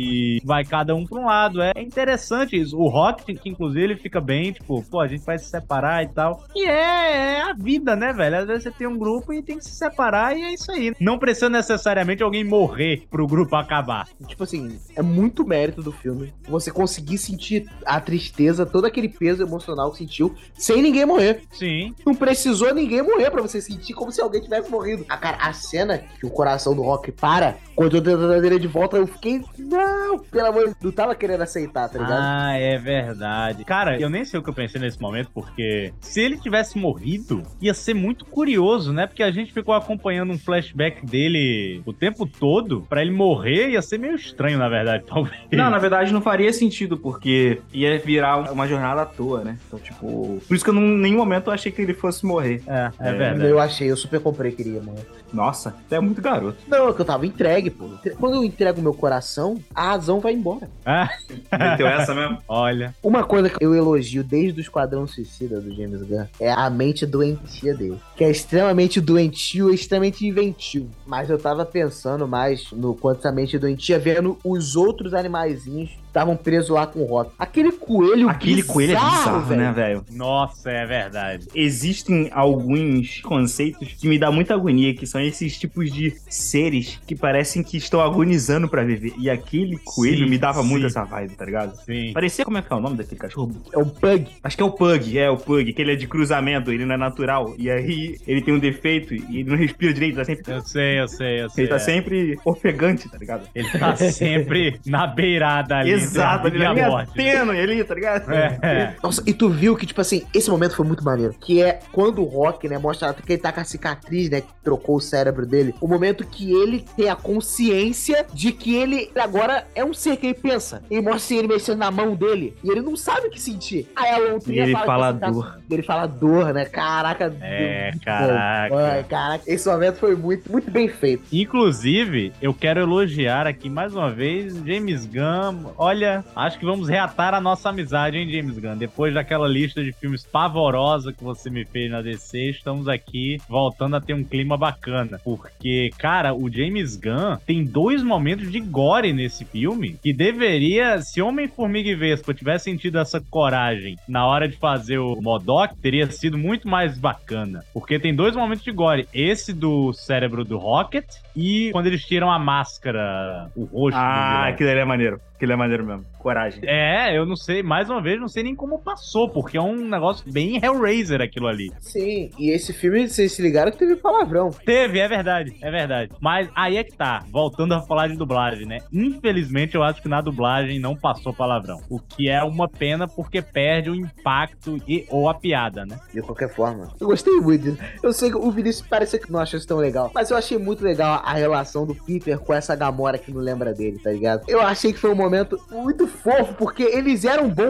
e vai cada um pra um lado. É interessante isso. O Rocket, que inclusive ele fica bem, tipo, pô, a gente vai se separar e tal. E é, é a vida, né, velho? Às vezes você tem um grupo e tem que se separar e é isso aí. Não precisa necessariamente alguém morrer pro grupo acabar. Tipo assim, é muito mérito do filme você conseguir sentir a tristeza, todo aquele peso emocional que sentiu, sem ninguém morrer. Sim. Não precisou ninguém morrer pra você sentir como se alguém tivesse morrido. A, cara, a cena que o coração do Rock para, quando eu tento dar dele de volta, eu fiquei, não, pelo amor de Deus, não tava querendo aceitar, tá ligado? Ah, é verdade. Cara, eu nem sei o que eu pensei nesse momento, porque se ele tivesse morrido, ia ser muito curioso, né? Porque a gente ficou acompanhando um flashback dele o tempo todo. Pra ele morrer, ia ser meio estranho, na verdade, talvez. Não, na verdade não faria sentido, porque ia virar uma jornada à toa, né? Então, tipo... Por isso que eu, em nenhum momento, eu achei que ele fosse morrer. É, é É, verdade. Eu achei, eu super comprei que iria morrer. Nossa, você é muito garoto. Não, é que eu tava entregue, pô. Quando eu entrego o meu coração, a razão vai embora. Ah, Meteu essa mesmo? olha. Uma coisa que eu elogio desde o Esquadrão Suicida do James Gunn é a mente doentia dele. Que é extremamente doentio e extremamente inventivo. Mas eu tava pensando mais no quanto essa mente doentia, vendo os outros animaizinhos que estavam presos lá com o Rock. Aquele coelho Aquele coelho é bizarro, velho. né, velho? Nossa, é verdade. Existem alguns conceitos que me dá muita agonia, que são esses tipos de seres que parecem que estão agonizando pra viver. E aquele coelho Sim, me dava muito sim. essa vibe, tá ligado? Sim. Parecia, como é que é o nome daquele cachorro? É um pug. Acho que é o Pug, é o Pug, que ele é de cruzamento, ele não é natural. E aí ele tem um defeito e ele não respira direito, tá sempre... Eu sei, eu sei, eu sei. Ele tá é. sempre ofegante, tá ligado? Ele tá sempre na beirada ali. Exato, entre ele a é vida e a linha morte. tênue ali, tá ligado? É. Nossa, e tu viu que, tipo assim, esse momento foi muito maneiro. Que é quando o Rock, né, mostra que ele tá com a cicatriz, né, que trocou o cérebro dele. O momento que ele tem a consciência de que ele agora é um ser que ele pensa. Ele mostra assim, ele mexendo na mão dele. E ele não sabe o que sentir. Aí a Lontria E ele fala que, assim, dor. tá- Ele fala dor, né? Caraca. É, muito caraca. bom. Ai, caraca. Esse momento foi muito, muito bem feito. Inclusive, eu quero elogiar aqui mais uma vez James Gunn. Olha, acho que vamos reatar a nossa amizade, hein, James Gunn? Depois daquela lista de filmes pavorosa que você me fez na D C, estamos aqui voltando a ter um clima bacana. Porque, cara, o James Gunn tem dois momentos de gore nesse filme que deveria, se Homem-Formiga e Vespa tivesse sentido essa coragem na hora de fazer o M O D O K, teria sido muito mais bacana. Porque tem dois momentos de gore. Esse do cérebro do Rocket e quando eles tiram a máscara, o rosto do Ah, vilão. aquilo ali é maneiro. Aquilo é maneiro mesmo. Coragem. É, eu não sei, mais uma vez, não sei nem como passou, porque é um negócio bem Hellraiser aquilo ali. Sim, e esse filme, vocês se ligaram que teve palavrão. Teve, é verdade, é verdade. Mas aí é que tá, voltando a falar de dublagem, né? Infelizmente, eu acho que na dublagem não passou palavrão. O que é uma pena, porque perde o impacto e, ou a piada, né? De qualquer forma. Eu gostei muito disso. Eu sei que o Vinícius parece que não achou isso tão legal, mas eu achei muito legal a relação do Peter com essa Gamora que não lembra dele, tá ligado? Eu achei que foi um momento muito fofo, porque eles eram um bom casal.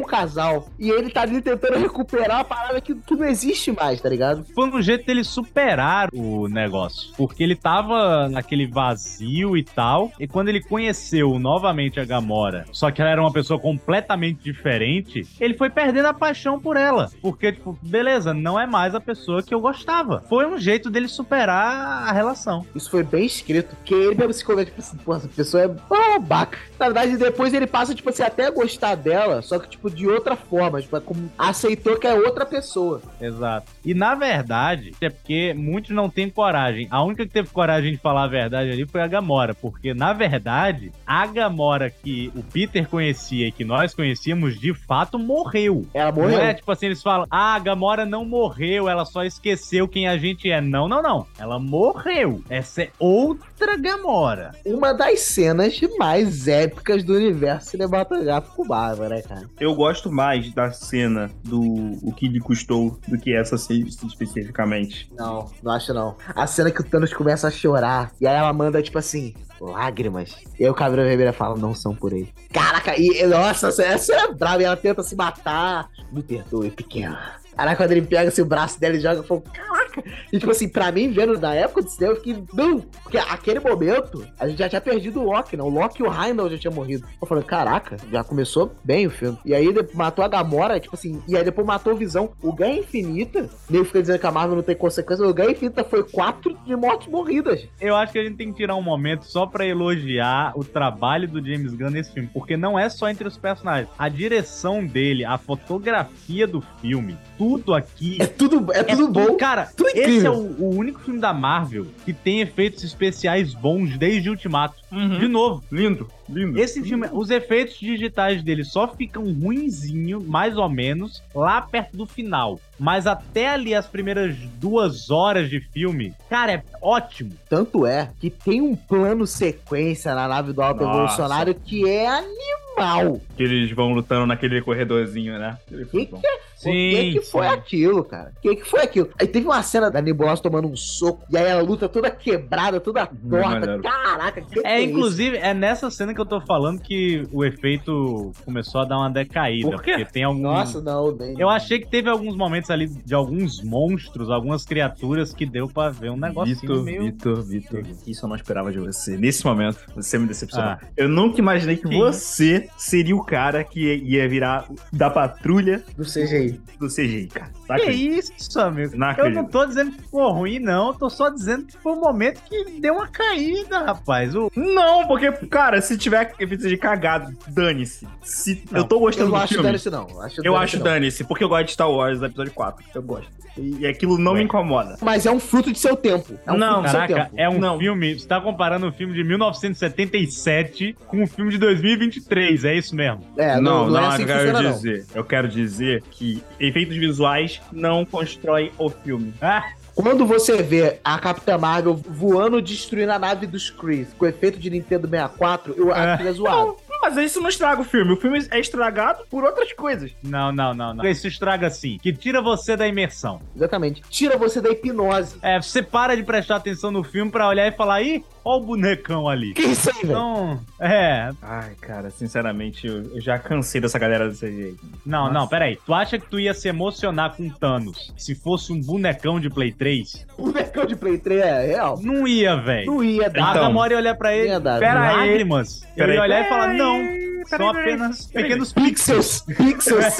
real. E ele tá ali tentando recuperar a parada que, que não existe mais, tá ligado? Foi um jeito dele superar o negócio. Porque ele tava naquele vazio e tal. E quando ele conheceu novamente a Gamora, só que ela era uma pessoa completamente diferente, ele foi perdendo a paixão por ela. Porque, tipo, beleza, não é mais a pessoa que eu gostava. Foi um jeito dele superar a relação. Isso foi bem escrito. Porque ele mesmo se convence, tipo assim, pô, essa pessoa é babaca. Na verdade, depois ele passa, tipo assim, até a gostar dela, só que, tipo, de outra forma. Tipo, é como aceitou que é outra pessoa. Exato. E, na verdade, é porque muitos não têm coragem. A única que teve coragem de falar a verdade ali foi a Gamora. Porque, na verdade, a Gamora que o Peter conhecia e que nós conhecíamos, de fato, morreu. Ela morreu. Não é, tipo assim, eles falam, ah, a Gamora não morreu, ela só esqueceu quem a gente é. Não, não, não. Ela morreu. Essa é outra Gamora. Uma das cenas mais épicas do universo cinematográfico Marvel, né, cara? Eu gosto mais da cena do O Que Lhe Custou do que essa cena especificamente. Não, não acho não. A cena que o Thanos começa a chorar, e aí ela manda, tipo assim, lágrimas. E aí o Caveira Vermelha fala, não são por ele. Caraca, e nossa, essa é brava, e ela tenta se matar. Me perdoe, pequena. Caraca, quando ele pega assim, o braço dela e joga, eu falo, caraca. E tipo assim, pra mim, vendo na época do cinema, eu fiquei, não. Porque aquele momento, a gente já tinha perdido o Loki, né? O Loki e o Heimdall já tinham morrido. Eu falei, caraca, já começou bem o filme. E aí matou a Gamora, tipo assim, e aí depois matou o Visão. O Guerra Infinita, nem fica dizendo que a Marvel não tem consequência, o Guerra Infinita foi quatro de mortes morridas. Eu acho que a gente tem que tirar um momento só pra elogiar o trabalho do James Gunn nesse filme, porque não é só entre os personagens. A direção dele, a fotografia do filme, tudo aqui... É tudo, é tudo é bom. Cara, tudo esse é o, o único filme da Marvel que tem efeitos especiais bons desde Ultimato. Uhum. De novo. Lindo, lindo. Esse filme, os efeitos digitais dele só ficam ruinzinho, mais ou menos, lá perto do final. Mas até ali, as primeiras duas horas de filme, cara, é ótimo. Tanto é que tem um plano sequência na nave do Alto Evolucionário que é animal. Que eles vão lutando naquele corredorzinho, né? Que que é? Sim, o que, que foi sim. aquilo, cara? O que, que foi aquilo? Aí teve uma cena da Nebulosa tomando um soco, e aí ela luta toda quebrada, toda torta. maneiro. Caraca, que que É, é inclusive, é nessa cena que eu tô falando que o efeito começou a dar uma decaída. Por quê? Porque tem alguns... Nossa, não, nem. Eu achei que teve alguns momentos ali de alguns monstros, algumas criaturas que deu pra ver um negocinho Vitor, meio... Vitor, Vitor, isso eu não esperava de você. Nesse momento, você me decepcionou. Ah. Eu nunca imaginei que Sim. você seria o cara que ia virar da patrulha Do C G I. do C G I, cara. Tá Que acredito. isso, amigo? Não eu acredito. não tô dizendo que ficou ruim, não. Eu tô só dizendo que foi um momento que deu uma caída, rapaz. O... Não, porque, cara, se tiver efeito de cagado, dane-se. Se Não, eu tô Eu gostando não do acho filme, dane-se, não. Acho eu dane-se, acho não. dane-se, porque eu gosto de Star Wars, episódio quatro. Eu gosto. E aquilo não Ué. me incomoda. Mas é um fruto de seu tempo. É um Não, fruto do seu Caraca, tempo. é um Não. filme... Você tá comparando um filme de mil novecentos e setenta e sete com um filme de dois mil e vinte e três, é isso mesmo? É, não, não, é assim eu que quero funciona, não. dizer. Eu quero dizer que efeitos visuais não constroem o filme. Ah, Quando você vê a Capitã Marvel voando, destruindo a nave dos Kree com efeito de Nintendo sessenta e quatro, eu acho que é zoado. Mas isso não estraga o filme. O filme é estragado por outras coisas. não, não, não, não. Isso estraga assim, que tira você da imersão. Exatamente. Tira você da hipnose. É, você para de prestar atenção no filme pra olhar e falar, ih, ó o bonecão ali. Que isso aí, velho? Então, é... Ai, cara, sinceramente, eu eu já cansei dessa galera do C G I. Não, Nossa. não, peraí. Tu acha que tu ia se emocionar com Thanos se fosse um bonecão de Play três? O bonecão de Play três é real. Não ia, velho. Não ia A dar. Então, Gamora ia olhar pra ele, ia dar. pera Pera aí. lágrimas. Eu Pera ia aí. olhar e falar, Pera não, aí. são Pera aí, apenas pera aí. pequenos Pixels. Pixels.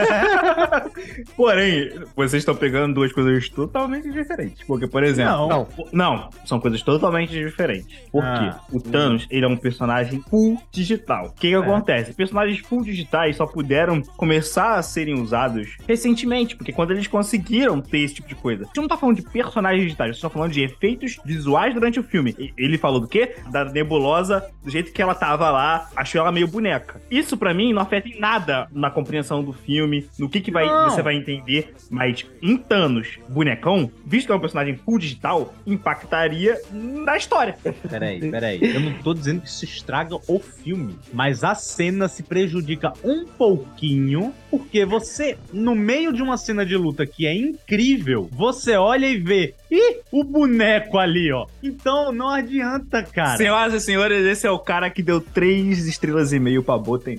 Porém, vocês estão pegando duas coisas totalmente diferentes. Porque, por exemplo... Não. Não. Não, são coisas totalmente diferentes. Por Ah. quê? O Thanos, ele é um personagem full digital. O que que É. acontece? Personagens full digitais só puderam começar a serem usados recentemente, porque quando eles conseguiram ter esse tipo de coisa. A gente não tá falando de personagens digitais, a gente tá falando de efeitos visuais durante o filme. E ele falou do quê? Da Nebulosa, do jeito que ela tava lá, achou ela meio boneca. Isso, pra mim, não afeta em nada na compreensão do filme, no que que vai, Não. você vai entender. Mas em Thanos, bonecão, visto que é um personagem full digital, impactaria na história. Peraí, peraí. Eu não tô dizendo que isso estraga o filme, mas a cena se prejudica um pouquinho, porque você, no meio de uma cena de luta que é incrível, você olha e vê, ih, o boneco ali, ó. Então não adianta, cara. Senhoras e senhores, esse é o cara que deu três estrelas e meio pra Botem.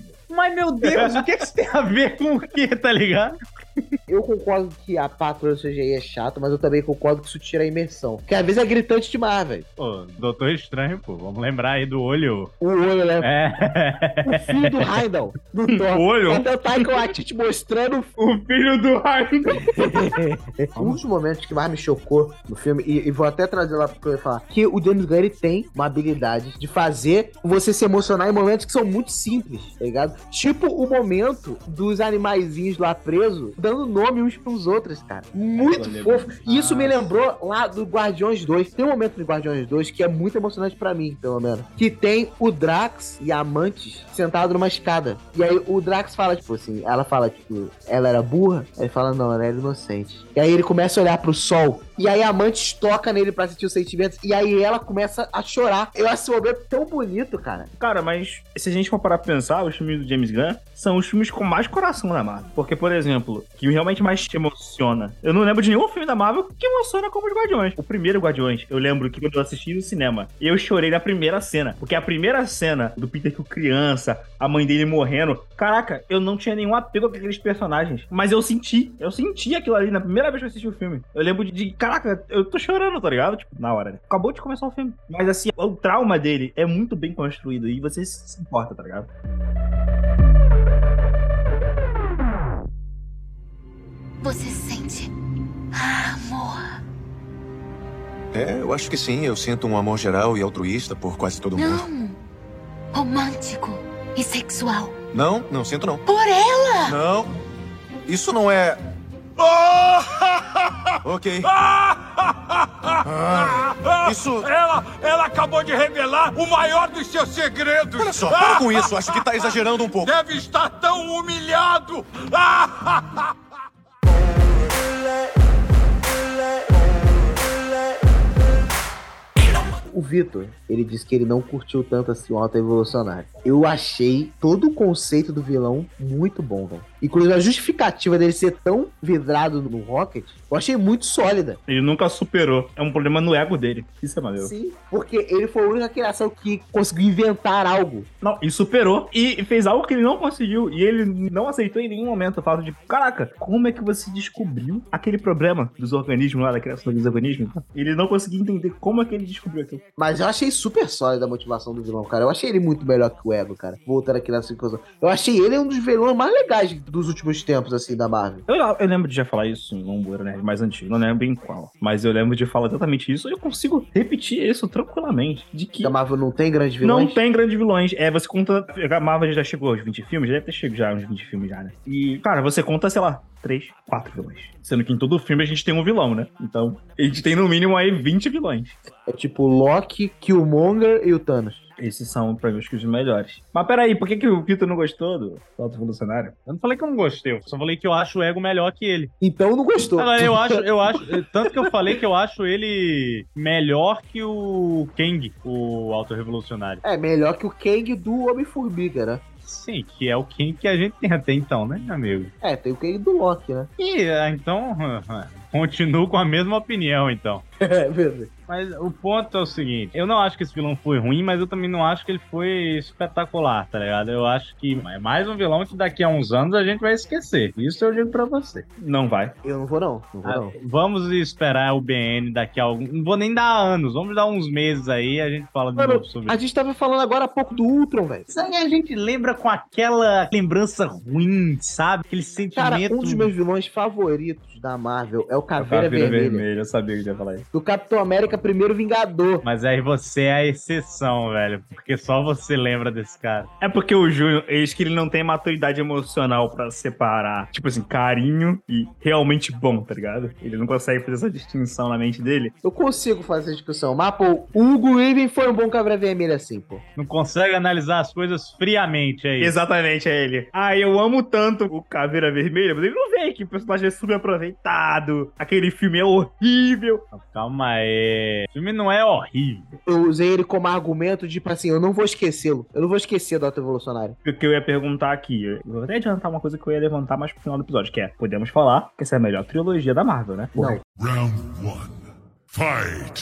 Mas, meu Deus, o que, que isso tem a ver com o quê, tá ligado? Eu concordo que a patrulha do C G I é chata, mas eu também concordo que isso tira a imersão. Porque às vezes é gritante demais, velho. Pô, Doutor Estranho, pô. Vamos lembrar aí do olho. O olho, né? É. O filho do Heimdall, do Thor. O olho? Até o Taika Waititi mostrando O filho do Heimdall. um dos momentos que mais me chocou no filme, e, e vou até trazer lá pra eu falar, que o James Gunn, ele tem uma habilidade de fazer você se emocionar em momentos que são muito simples, tá ligado? Tipo o momento dos animaizinhos lá presos, dando nome uns pros outros, cara. Muito fofo. E isso me lembrou lá do Guardiões dois. Tem um momento do Guardiões dois que é muito emocionante pra mim, pelo menos. Que tem o Drax e a Mantis sentado numa escada. E aí o Drax fala, tipo assim, ela fala, tipo, ela era burra? Aí ele fala, não, ela era inocente. E aí ele começa a olhar pro sol. E aí a Mantis toca nele pra sentir os sentimentos. E aí ela começa a chorar. Eu acho esse momento tão bonito, cara. Cara, mas se a gente for parar pra pensar, os filmes do James Gunn são os filmes com mais coração da Marvel. Porque, por exemplo, que realmente mais te emociona. Eu não lembro de nenhum filme da Marvel que emociona como os Guardiões. O primeiro Guardiões, eu lembro que quando eu assisti no cinema, eu chorei na primeira cena. Porque a primeira cena do Peter com criança, a mãe dele morrendo, caraca, eu não tinha nenhum apego com aqueles personagens. Mas eu senti, eu senti aquilo ali na primeira vez que eu assisti o filme. Eu lembro de, de caraca, eu tô chorando, tá ligado? Tipo, na hora, né? Acabou de começar o filme. Mas assim, o trauma dele é muito bem construído e você se importa, tá ligado? Você sente amor? É, eu acho que sim. Eu sinto um amor geral e altruísta por quase todo mundo. Não. Romântico e sexual. Não, não sinto não. Por ela! Não. Isso não é... Ok. Ah, isso... Ela, ela acabou de revelar o maior dos seus segredos. Olha só, para com isso. Acho que tá exagerando um pouco. Deve estar tão humilhado. O Vitor, ele disse que ele não curtiu tanto assim o Alto Evolucionário. Eu achei todo o conceito do vilão muito bom, velho. Inclusive a justificativa dele ser tão vidrado no Rocket, eu achei muito sólida. Ele nunca superou. É um problema no ego dele. Isso é maneiro. Sim, porque ele foi a única criação que conseguiu inventar algo. Não, e superou. E fez algo que ele não conseguiu. E ele não aceitou em nenhum momento o fato de, caraca, como é que você descobriu aquele problema dos organismos lá, da criação dos organismos? Ele não conseguia entender como é que ele descobriu aquilo. Mas eu achei super sólida a motivação do vilão, cara. Eu achei ele muito melhor que o Ego, cara. Voltando aqui nessa coisa. Eu achei ele um dos vilões mais legais dos últimos tempos, assim, da Marvel. Eu, eu lembro de já falar isso em um Bora Nerd mais antigo. Não lembro bem qual. Mas eu lembro de falar exatamente isso. E eu consigo repetir isso tranquilamente. De que a Marvel não tem grandes vilões? Não tem grandes vilões. É, você conta... A Marvel já chegou aos vinte filmes. Já deve ter chegado já uns vinte filmes já, né? E, cara, você conta, sei lá, três, quatro vilões. Sendo que em todo filme a gente tem um vilão, né? Então, a gente tem no mínimo aí vinte vilões. É tipo Loki, Killmonger e o Thanos. Esses são, pra mim, os melhores. Mas peraí, por que, que o Vitor não gostou do Alto Evolucionário? Eu não falei que eu não gostei, eu só falei que eu acho o Ego melhor que ele. Então não gostou. Agora, eu acho, eu acho, tanto que eu falei que eu acho ele melhor que o Kang, o Alto Revolucionário. É, melhor que o Kang do Homem-Formiga, né? Sim, que é o Kang que a gente tem até então, né, amigo? É, tem o Kang do Loki, né? E, então, continuo com a mesma opinião, então. É, verdade. Mas o ponto é o seguinte, eu não acho que esse vilão foi ruim, mas eu também não acho que ele foi espetacular, tá ligado? Eu acho que é mais um vilão que daqui a uns anos a gente vai esquecer. Isso eu digo pra você. Não vai. Eu não vou não, não vou Ah, não. vamos esperar o B N daqui a algum... Não vou nem dar anos, vamos dar uns meses aí e a gente fala de Mano, novo sobre a isso. gente tava falando agora há pouco do Ultron, velho. Isso aí a gente lembra com aquela lembrança ruim, sabe? Aquele sentimento... Cara, um dos meus vilões favoritos da Marvel é o Caveira, Caveira Vermelha. Vermelha. Eu sabia que ia falar isso. Do Capitão América, primeiro Vingador. Mas aí você é a exceção, velho. Porque só você lembra desse cara. É porque o Júnior, eis que ele não tem maturidade emocional pra separar, tipo assim, carinho e realmente bom, tá ligado? Ele não consegue fazer essa distinção na mente dele. Eu consigo fazer essa discussão. Mas, pô, o Hugo Weaving foi um bom Caveira Vermelha assim, pô. Não consegue analisar as coisas friamente, é isso. Exatamente, é ele. Ah, eu amo tanto o Caveira Vermelha, mas ele não vê que o personagem é super aproveitado, aquele filme é horrível. Calma aí. O filme não é horrível. Eu usei ele como argumento de, tipo assim, eu não vou esquecê-lo. Eu não vou esquecer do Alto Evolucionário. O que eu ia perguntar aqui, eu vou até adiantar uma coisa que eu ia levantar mais pro final do episódio, que é, podemos falar que essa é a melhor trilogia da Marvel, né? Não. Round one. Fight! Que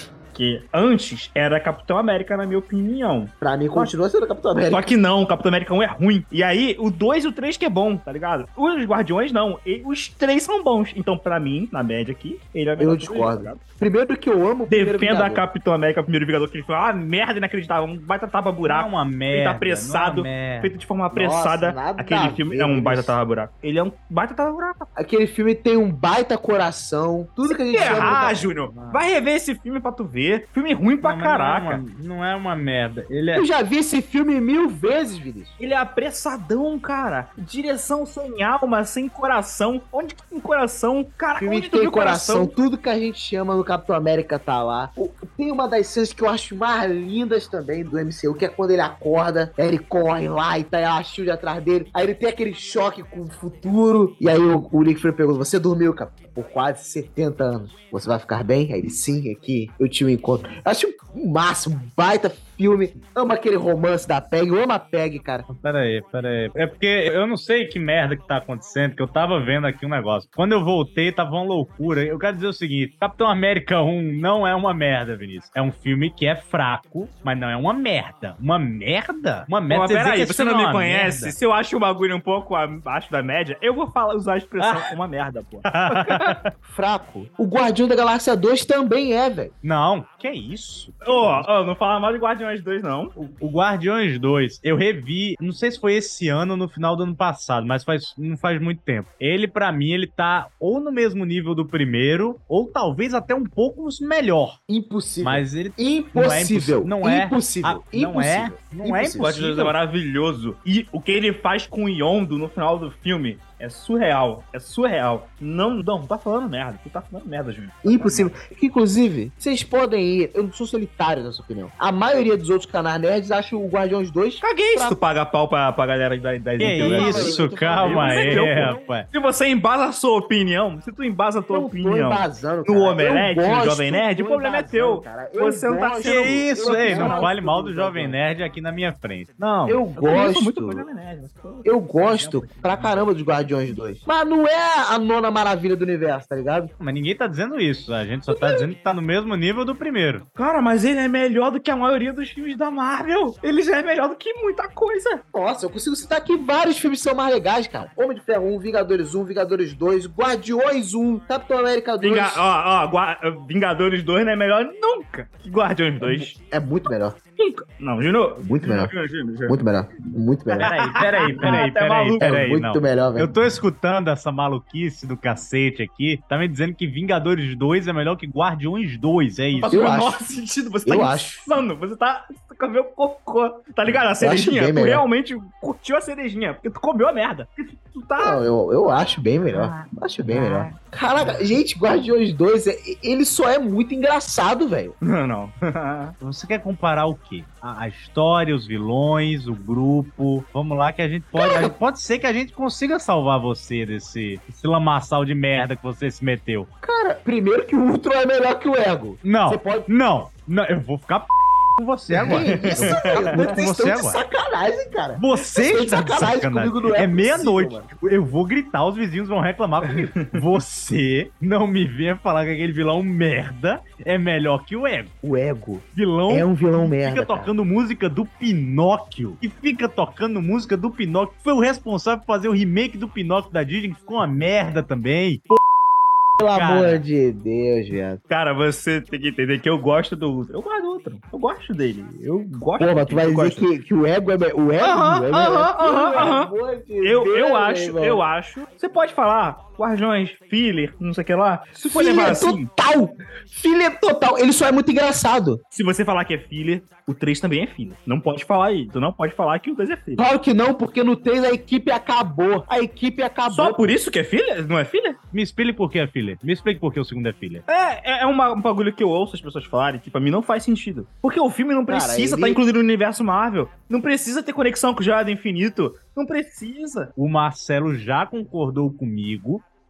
Porque antes era Capitão América, na minha opinião. Pra mim, continua sendo Capitão América. Só que não, o Capitão América um é ruim. E aí, o dois e o três que é bom, tá ligado? Os Guardiões não. E os três são bons. Então, pra mim, na média aqui, ele é o melhor. Eu discordo. Tá primeiro que eu amo o Defenda a Capitão América, o primeiro Vingador, que ele foi uma merda inacreditável. Um baita tapa-buraco. Não é uma merda. Feito apressado. É feito de forma apressada. Nossa, aquele filme é um baita tapa-buraco. Ele é um baita tapa-buraco. Aquele filme tem um baita coração. Tudo que a gente chama... Ah, Júnior. Vai rever esse filme pra tu ver. Filme ruim pra não, caraca. Não é, uma, não é uma merda. Ele é... Eu já vi esse filme mil vezes, Vinícius. Ele é apressadão, cara. Direção sem alma, sem coração. Onde que tem coração? Cara, Filme onde que tu tem viu coração, tudo que a gente chama no Capitão América tá lá. O- Tem uma das cenas que eu acho mais lindas também do M C U, que é quando ele acorda, aí ele corre lá e tá a Shield atrás dele, aí ele tem aquele choque com o futuro, e aí o, o Nick Fury pergunta, você dormiu, Capitão, por quase setenta anos, você vai ficar bem? Aí ele, sim, aqui, eu te encontro. Eu acho um máximo, um baita filme, amo aquele romance da Peg, eu amo a Peg, cara. Pera aí, pera aí. É porque eu não sei que merda que tá acontecendo, que eu tava vendo aqui um negócio. Quando eu voltei, tava uma loucura. Eu quero dizer o seguinte, Capitão América um não é uma merda, Vinícius. É um filme que é fraco, mas não é uma merda. Uma merda? Uma merda. Mas Quer dizer peraí, que esse você não filme é me uma conhece? merda? Se eu acho o bagulho um pouco abaixo da média, eu vou falar, usar a expressão uma merda, pô. Fraco. O Guardião da Galáxia dois também é, velho. Não, que isso? Ô, ô, não fala mal de Guardiões dois, não. O Guardiões dois, eu revi, não sei se foi esse ano ou no final do ano passado, mas faz, não faz muito tempo. Ele, pra mim, ele tá ou no mesmo nível do primeiro, ou talvez até um pouco melhor. Impossível. Mas ele Impossível. Não é Impossível. Ah, não é, Impossível. não é Impossível. O Guardiões dois é maravilhoso. E o que ele faz com o Yondo no final do filme é surreal. É surreal. Não, não, tu tá falando merda. Tu tá falando merda, Júnior. Impossível. Que, inclusive, vocês podem ir. Eu não sou solitário nessa opinião. A maioria dos outros canais nerds acham o Guardiões dois. Caguei Pra- se tu paga pau pra, pra galera da, das Que internet. isso, eu tô calma falando, aí, eu- eu- rapaz. Se você embasa a sua opinião, se tu embasa a tua Eu tô opinião embasando, no cara. Omelete, Eu no gosto, Jovem Nerd, tô o problema é embasando, teu. cara. Eu Você não tá gosto- Que sendo- isso, eu ei, não gosto fale mal do do Jovem Jovem Nerd aqui na minha frente. Não. Eu também sou muito fã do gosto. Jovem Nerd, mas tô- Eu gosto pra caramba dos Guardiões dois. Mas não é a nona maravilha do universo, tá ligado? Mas ninguém tá dizendo isso. A gente só tá dizendo que tá no mesmo nível do primeiro. Cara, mas ele é melhor do que a maioria dos filmes da Marvel. Ele já é melhor do que muita coisa. Nossa, eu consigo citar aqui vários filmes que são mais legais, cara. Homem de Ferro um, Vingadores um, Vingadores dois, Guardiões um, Capitão América dois. Vinga... Ó, ó, Gua- Vingadores dois não é melhor nunca que Guardiões dois. É muito melhor. Nunca. Não, Júnior. Muito melhor. Júnior, Júnior, Júnior. Muito melhor. Muito melhor. Peraí, peraí, peraí, Ah, tá peraí, maluco. peraí. É muito não. melhor, velho. Eu tô escutando essa maluquice do cacete aqui. Tá me dizendo que Vingadores dois é melhor que Guardiões dois, é isso? Faz Eu o acho. menor sentido. Você tá Eu acho. insano. Você tá. Você comeu cocô. Tá ligado? A acho cerejinha. bem Tu melhor. realmente curtiu a cerejinha. Porque tu comeu a merda. Porque tu tá. Não, eu, eu acho bem melhor. Acho bem melhor. Caraca, gente, Guardiões dois, é- ele só é muito engraçado, velho. Não, não. Você quer comparar o quê? A, a história, os vilões, o grupo. Vamos lá que a gente pode. a gente- pode ser que a gente consiga salvar você desse, desse lamaçal de merda que você se meteu. Cara, primeiro que o Ultron é melhor que o Ego. Não, Você pode. não, não, eu vou ficar p... com você agora. Que isso, Eu cara? vou ficar com Vocês você estão de agora. sacanagem, cara. Você Vocês está estão de de sacanagem sacanagem. comigo, não é É meia-noite. possível, Eu vou gritar, os vizinhos vão reclamar comigo. Você não me venha falar que aquele vilão merda é melhor que o Ego. O Ego Vilão é um vilão fica merda, cara. tocando música do Pinóquio. E fica tocando música do Pinóquio. Foi o responsável por fazer o remake do Pinóquio da Disney, que ficou uma merda também. Pô, Pelo cara. amor de Deus, viado. Cara, você tem que entender que eu gosto do Ultron. Eu gosto do Ultron. Eu gosto dele. Eu gosto Pô, mas tu vai eu dizer gosto. que, que o Ego é me- o Ego Aham, é aham, aham, aham. Pelo amor de Eu, Deus, eu acho, irmão. eu acho. Você pode falar, Guardiões, filler, não sei o que lá. Se for Filho levar é assim, total! Filho é total! Ele só é muito engraçado. se você falar que é filler, o três também é filler. Não pode falar aí. Tu não pode falar que o dois é filler. Claro que não, porque no três a equipe acabou. A equipe acabou. Só por isso que é filler? Não é filler? me explique por que é filha. Me explique por que o segundo é filha. É, é uma- um bagulho que eu ouço as pessoas falarem, que pra mim não faz sentido. Porque o filme não Cara, precisa ele- estar incluído no universo Marvel. Não precisa ter conexão com o Joia do Infinito. Não precisa. O Marcelo já concordou comigo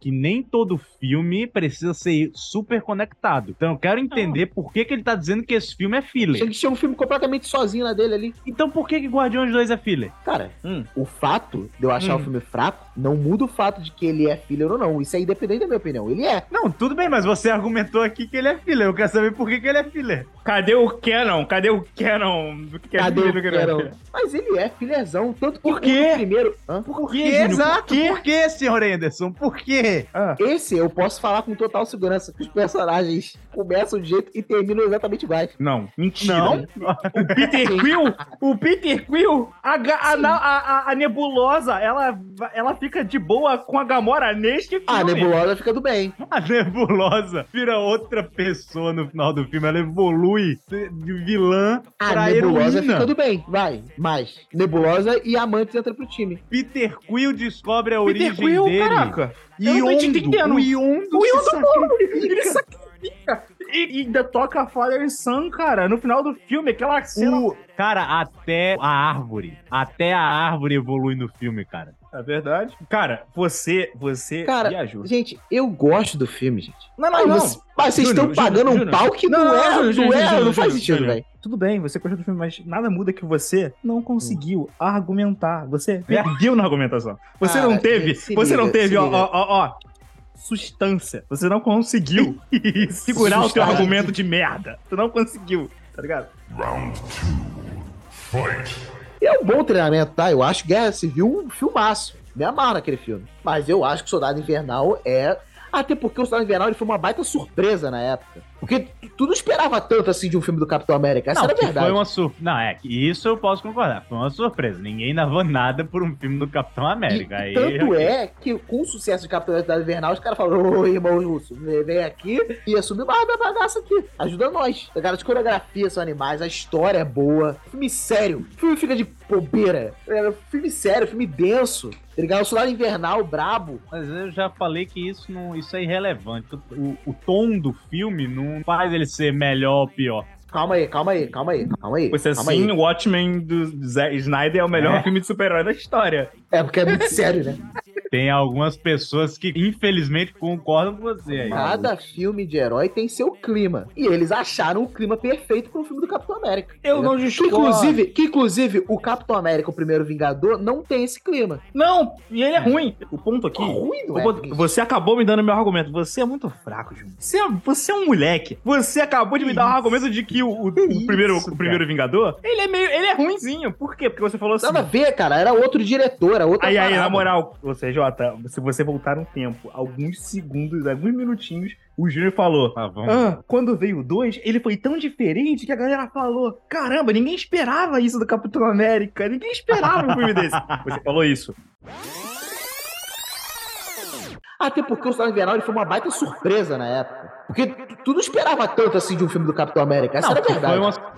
que nem todo filme precisa ser super conectado. Então eu quero entender por que, que ele tá dizendo que esse filme é filler. Tinha que ser um filme completamente sozinho na dele ali. Então por que, que Guardiões dois é filler? Cara, Hum. o fato de eu achar Hum. o filme fraco não muda o fato de que ele é filler ou não. Isso é independente da minha opinião. Ele é. Não, tudo bem, mas você argumentou aqui que ele é filler. Eu quero saber por que, que ele é filler. Cadê o Canon? Cadê o Canon? Do que que é Cadê o filler, do que não é Canon? filler? Mas ele é fillerzão. Tanto que Por o quê? primeiro... Hã? Por Que, quê, Júnior? exato, Por quê? por que, senhor Anderson? Por quê? Ah. Esse eu posso falar com total segurança que os personagens começam de jeito e terminam exatamente iguais. Não, mentira. Não? O Peter Quill, o Peter Quill, a, ga- a, na- a, a- a Nebulosa, ela, ela fica de boa com a Gamora neste filme. Ah, a Nebulosa fica do bem. A Nebulosa vira outra pessoa no final do filme. Ela evolui de de vilã A pra Nebulosa heroína. fica do bem. Vai, mais. Nebulosa e Amantes entram pro time. Peter Quill descobre a Peter origem Quill, dele. caraca. Eu não tô Yondo, entendendo. o Yondo, O se Yondo sacrifica. Ele sacrifica. E, e ainda toca Father and Son, cara. No final do filme, aquela cena... O- Cara, até a árvore. Até a árvore evolui no filme, cara. É verdade. Cara, você, você Cara, viajou. gente, eu gosto do filme, gente. Não, Mas, você- mas vocês Júnior, estão pagando Júnior, um pau que não, Não, é, Júnior, não, Júnior, é, Júnior, não faz Júnior, sentido, Júnior. velho. Tudo bem, você gostou do filme, mas nada muda que você não conseguiu argumentar. Você perdeu na argumentação. Você Cara, não teve, se você não liga, teve, se ó, liga. ó, ó, ó, substância. Você não conseguiu segurar o teu Substância. argumento de merda. Você não conseguiu, tá ligado? E é um bom treinamento, tá? Eu acho Guerra Civil um filmaço. Me amarro naquele filme. Mas eu acho que Soldado Invernal é... Até porque o Soldado Invernal ele foi uma baita surpresa na época. Porque tu não esperava tanto assim de um filme do Capitão América. Essa Não, era a que verdade. foi uma surpresa. Não, é que isso eu posso concordar. Foi uma surpresa. Ninguém dava nada por um filme do Capitão E, América. e Aí, tanto é que com o sucesso de Capitão América Invernal, os caras falaram, ô irmão Russo, vem aqui e assume mais da bagaça aqui. Ajuda nós. Cara, as coreografias são animais, a história é boa. Filme sério. O filme fica de bobeira. É, filme sério, filme denso. Tá ligado? O Soldado Invernal, brabo. Mas eu já falei que isso, não, isso é irrelevante. O, o tom do filme não faz ele ser melhor ou pior. Calma aí, calma aí, calma aí, calma aí. Você calma assim, aí. o Watchmen do Zack Snyder é o melhor É. filme de super-herói da história. É porque é muito sério, né? Tem algumas pessoas que, infelizmente, concordam com você aí. Cada filme de herói tem seu clima. E eles acharam o clima perfeito pro filme do Capitão América. Eu não que discordo. inclusive, que inclusive o Capitão América, o primeiro Vingador, não tem esse clima. Não, e ele é ruim. O ponto aqui... Ruim, não o é? ponto- Você acabou me dando meu argumento. Você é muito fraco, Júnior. Você é, você é um moleque. Você acabou de me dar o argumento de que o, o- o isso, primeiro, cara? o primeiro Vingador, ele é meio... Ele é ruinzinho. Por quê? Porque você falou assim... Nada a ver, cara. Era outro diretor, era outra Aí, aí, parada. na moral, você, Jota, se você voltar um tempo, alguns segundos, alguns minutinhos, o Júnior falou: Ah, vamos. ah, quando veio o dois, ele foi tão diferente que a galera falou: caramba, ninguém esperava isso do Capitão América, ninguém esperava um filme desse. Você falou isso. Até porque o Soldado Invernal ele foi uma baita surpresa na época. Porque tu- tu não esperava tanto assim de um filme do Capitão América. Essa Não, era a verdade. foi uma...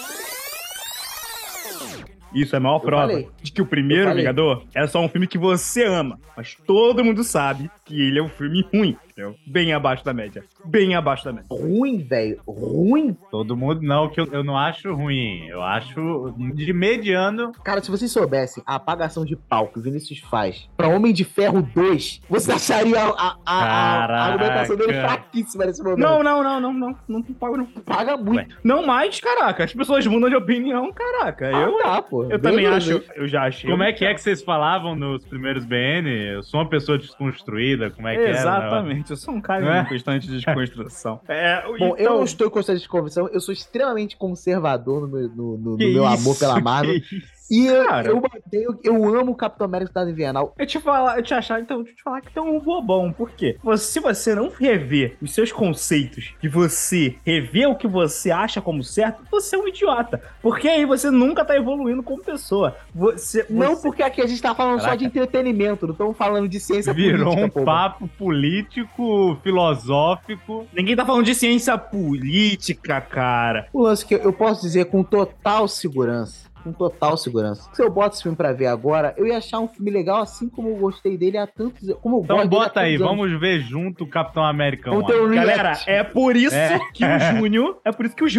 Isso é a maior prova falei. de que o primeiro Eu falei. Vingador é só um filme que você ama, mas todo mundo sabe que ele é um filme ruim, entendeu? Bem abaixo da média. Bem abaixo da média. Ruim, velho. Ruim. Todo mundo não, que eu, eu não acho ruim. Eu acho de mediano. Cara, se vocês soubessem a apagação de pau que o Vinícius faz pra Homem de Ferro dois, você acharia a, a, a, a Caraca. argumentação dele fraquíssima nesse momento. Não, não, não, não, não, não tem pago não. Paga muito. Não mais, caraca. As pessoas mudam de opinião, caraca. Eu, Ah, tá, pô. eu também Beleza. acho, eu já achei. Como é que é que vocês falavam nos primeiros B N? Eu sou uma pessoa desconstruída, como é que é? Exatamente, eu sou um cara Não é? em constante desconstrução. É, Bom, então, eu não estou em constante de conversão, eu sou extremamente conservador no meu, no, no- no Que meu isso, amor pela que Marvel. isso? E eu, Cara. eu, mantenho- eu amo o Capitão América Soldado Invernal. eu te falar, eu te achar, então, eu te falar que tu é um bobão. Por quê? Você- Se você não rever os seus conceitos e você rever o que você acha como certo, você é um idiota. Porque aí você nunca tá evoluindo como pessoa. Você, Não você- porque aqui a gente tá falando só Caraca. de entretenimento, não estamos falando de ciência Virou política, um pô. papo político, filosófico. Ninguém tá falando de ciência política, cara. O lance que eu- eu posso dizer com total segurança, com total segurança. Se eu boto esse filme pra ver agora, eu ia achar um filme legal assim como eu gostei dele há tantos anos. Como eu Então gosto dele há bota aí, tantos anos. vamos ver junto o Capitão América. Vamos ter um Galera, react. é por isso É. que o Júnior, é por isso que o Júnior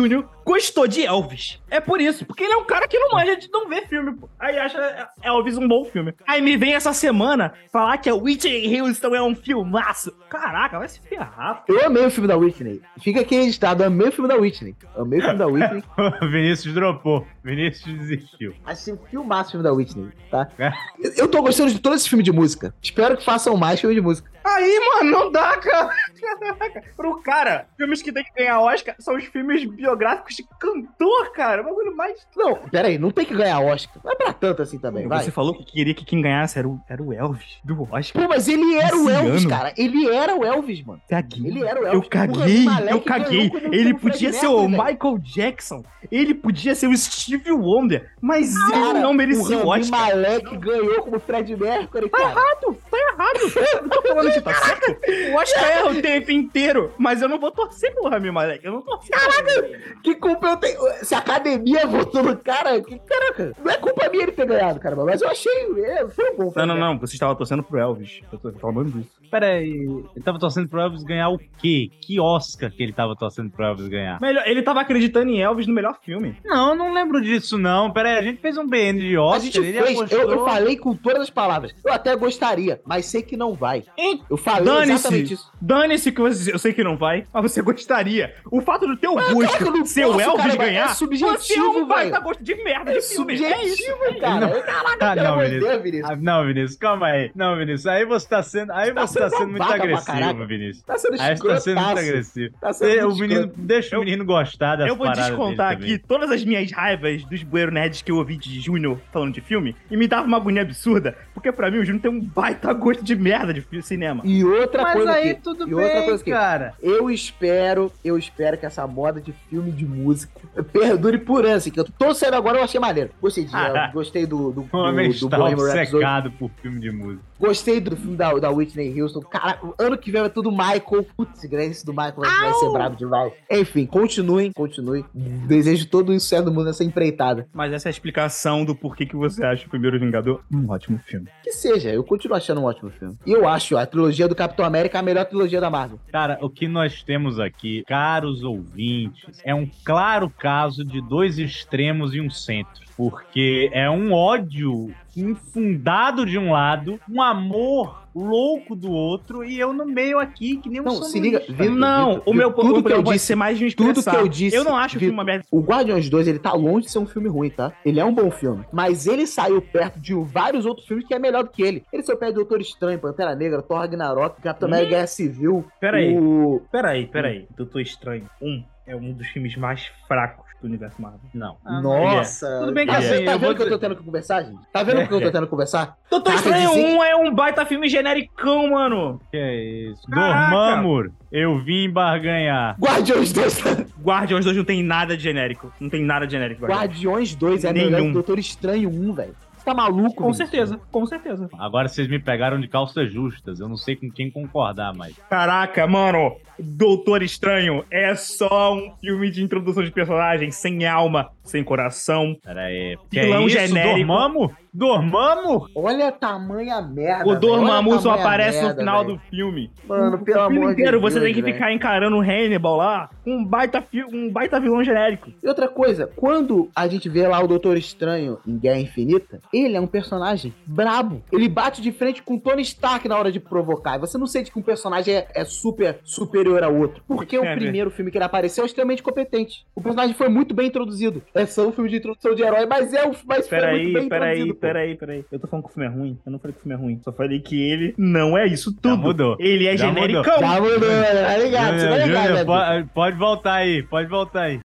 gostou de Elvis. É por isso, porque ele é um cara que não manja de não ver filme, pô. Aí acha Elvis um bom filme. Aí me vem essa semana falar que a Whitney Houston é um filmaço. Caraca, vai se ferrar. Eu amei o filme da Whitney. Fica aqui registrado, eu amei o filme da Whitney. Amei o filme da Whitney. O Vinícius dropou. Vinícius desistiu. Achei um filmaço o filme da Whitney, tá? Eu, eu tô gostando de todo esse filme de música. Espero que façam mais filme de música. Aí, mano, não dá, cara. Caraca. Pro cara, filmes que tem que ganhar Oscar são os filmes biográficos de cantor, cara. O bagulho mais... Não, pera aí, não tem que ganhar Oscar. Não é pra tanto assim também, vai. Você falou que queria que quem ganhasse era o, era o Elvis do Oscar. Pô, mas ele era o Esse Elvis, ano. cara. Ele era o Elvis, mano. Caguei. Ele era o Eu Elvis. caguei, Porra, o eu Malek caguei. ganhou como- Ele como podia Fred ser o Mercury, velho. Michael Jackson. Ele podia ser o Stevie Wonder. Mas Cara, ele não merecia o o Rami Oscar. Malek ganhou como Fred Mercury, Tá cara. errado, tá errado. Não tô falando que tá certo. O Oscar erra o tempo inteiro. Mas eu não vou torcer pro Rami Malek. Eu não torcer. Caraca. Que culpa eu tenho? Se a academia votou no cara, que, caraca, não é culpa minha ele ter ganhado, cara, mas eu achei, é, foi um bom. Não, não, não. Você estava torcendo pro Elvis. Eu tô falando disso. Pera aí, ele tava torcendo pro Elvis ganhar o quê? Que Oscar que ele tava torcendo pro Elvis ganhar? Melhor, ele tava acreditando em Elvis no melhor filme. Não, eu não lembro disso não. Pera aí, a gente fez um B N de A Oscar, gente ele fez, apostou... eu, eu falei com todas as palavras. Eu até gostaria, mas sei que não vai. Hein? Eu falei Dane-se. exatamente isso. Dane-se que você, eu sei que não vai, mas você gostaria. O fato do teu Mas, gosto cara, eu não ser o posso, Elvis cara, ganhar, é subjetivo, você não vai velho. dar gosto de merda É de filme. É isso. subjetivo, cara. Eu- Caraca, Ah, pelo não, amor de Vinícius. Deus, Vinícius. Ah, não, Vinícius, calma aí. Não, Vinícius, aí você tá sendo, aí Tá você tá sendo sendo muito babaca pra agressivo, caraca. Vinícius. Tá sendo Aí você tá sendo muito escrotaço. agressivo. Tá sendo Você- o muito menino, escroto. deixa o menino gostar das Eu vou paradas descontar dele também. aqui todas as minhas raivas dos Bueiro Nerds que eu ouvi de Júnior falando de filme e me dava uma agonia absurda, porque pra mim o Júnior tem um baita gosto de merda de fi- cinema. E outra Mas coisa aí aqui, tudo e outra bem, coisa aqui. cara. Eu espero, eu espero que essa moda de filme de música perdure por anos, assim, que eu tô saindo agora, eu achei maneiro. Gostei de Elvis, gostei do, do, O homem do, do está Bohemian Rhapsody, obcecado por filme de música. gostei do filme da, da Whitney Houston. Cara, ano que vem é tudo Michael. Putz, esse do Michael vai, vai ser brabo demais. Enfim, continuem, continuem. Desejo todo o sucesso do mundo nessa empreitada. Mas essa é a explicação do porquê que você acha o Primeiro Vingador um ótimo filme. Que seja, eu continuo achando um ótimo filme. E eu acho a trilogia do Capitão América a melhor trilogia da Marvel. Cara, o que nós temos aqui, caros ouvintes, é um claro caso de dois extremos e um centro. Porque é um ódio infundado de um lado, um amor louco do outro, e eu no meio aqui, que nem um Não, sanduíche. se liga, Vitor, Não, Vitor, o meu tudo ponto que eu vai disse- ser mais de me tudo expressar. que eu disse, Eu não acho o filme uma Vitor, merda. O Guardiões dois, ele tá longe de ser um filme ruim, tá? Ele é um bom filme. Mas ele saiu perto de vários outros filmes que é melhor do que ele. Ele saiu perto do Doutor Estranho, Pantera Negra, Thor Ragnarok, Capitão América, Guerra Civil. Peraí. O... Peraí, peraí. Doutor Estranho um é um dos filmes mais fracos do universo Marvel. Não. Nossa. Tudo bem que tá, assim, vendo- tá eu vendo vou que eu tô dizer- tendo que conversar, gente? Tá vendo que eu tô tendo que conversar? Doutor Caraca, Estranho dizer- um é um baita filme genericão, mano. Que é isso? Caraca. Dormamur, eu vim barganhar. Guardiões dois. Guardiões dois não tem nada de genérico. Não tem nada de genérico. Guardiões. Guardiões dois é melhor que Nenhum. Doutor Estranho um, velho. Você tá maluco, Com Vinícius? certeza, com certeza. Agora vocês me pegaram de calças justas. Eu não sei com quem concordar mais. Caraca, mano, Doutor Estranho é só um filme de introdução de personagens sem alma, sem coração. Pera aí. Vilão que é isso? genérico. Dormamur? Dormamur? Olha a tamanha merda. O velho. Dormammu Olha a só tamanha aparece no merda, final velho. do filme. Mano, pelo o filme amor de inteiro você Deus, tem que velho. ficar encarando o Hannibal lá, um baita, fi- um baita vilão genérico. E outra coisa, quando a gente vê lá o Doutor Estranho em Guerra Infinita, ele é um personagem brabo. Ele bate de frente com Tony Stark na hora de provocar. E você não sente que um personagem é, é super superior ao outro. Porque o É, né? primeiro filme que ele apareceu é extremamente competente. O personagem foi muito bem introduzido. É só um filme de introdução de herói, mas é o mas foi muito Peraí, bem peraí, introduzido. pô. peraí, peraí. Eu tô falando que o filme é ruim? Eu não falei que o filme é ruim. Só falei que ele não é isso tudo. mudou. Ele é Já genericão. Já mudou, tá ligado? Você tá Júnior, ligado, Júnior, né? pode, pode voltar aí, pode voltar aí.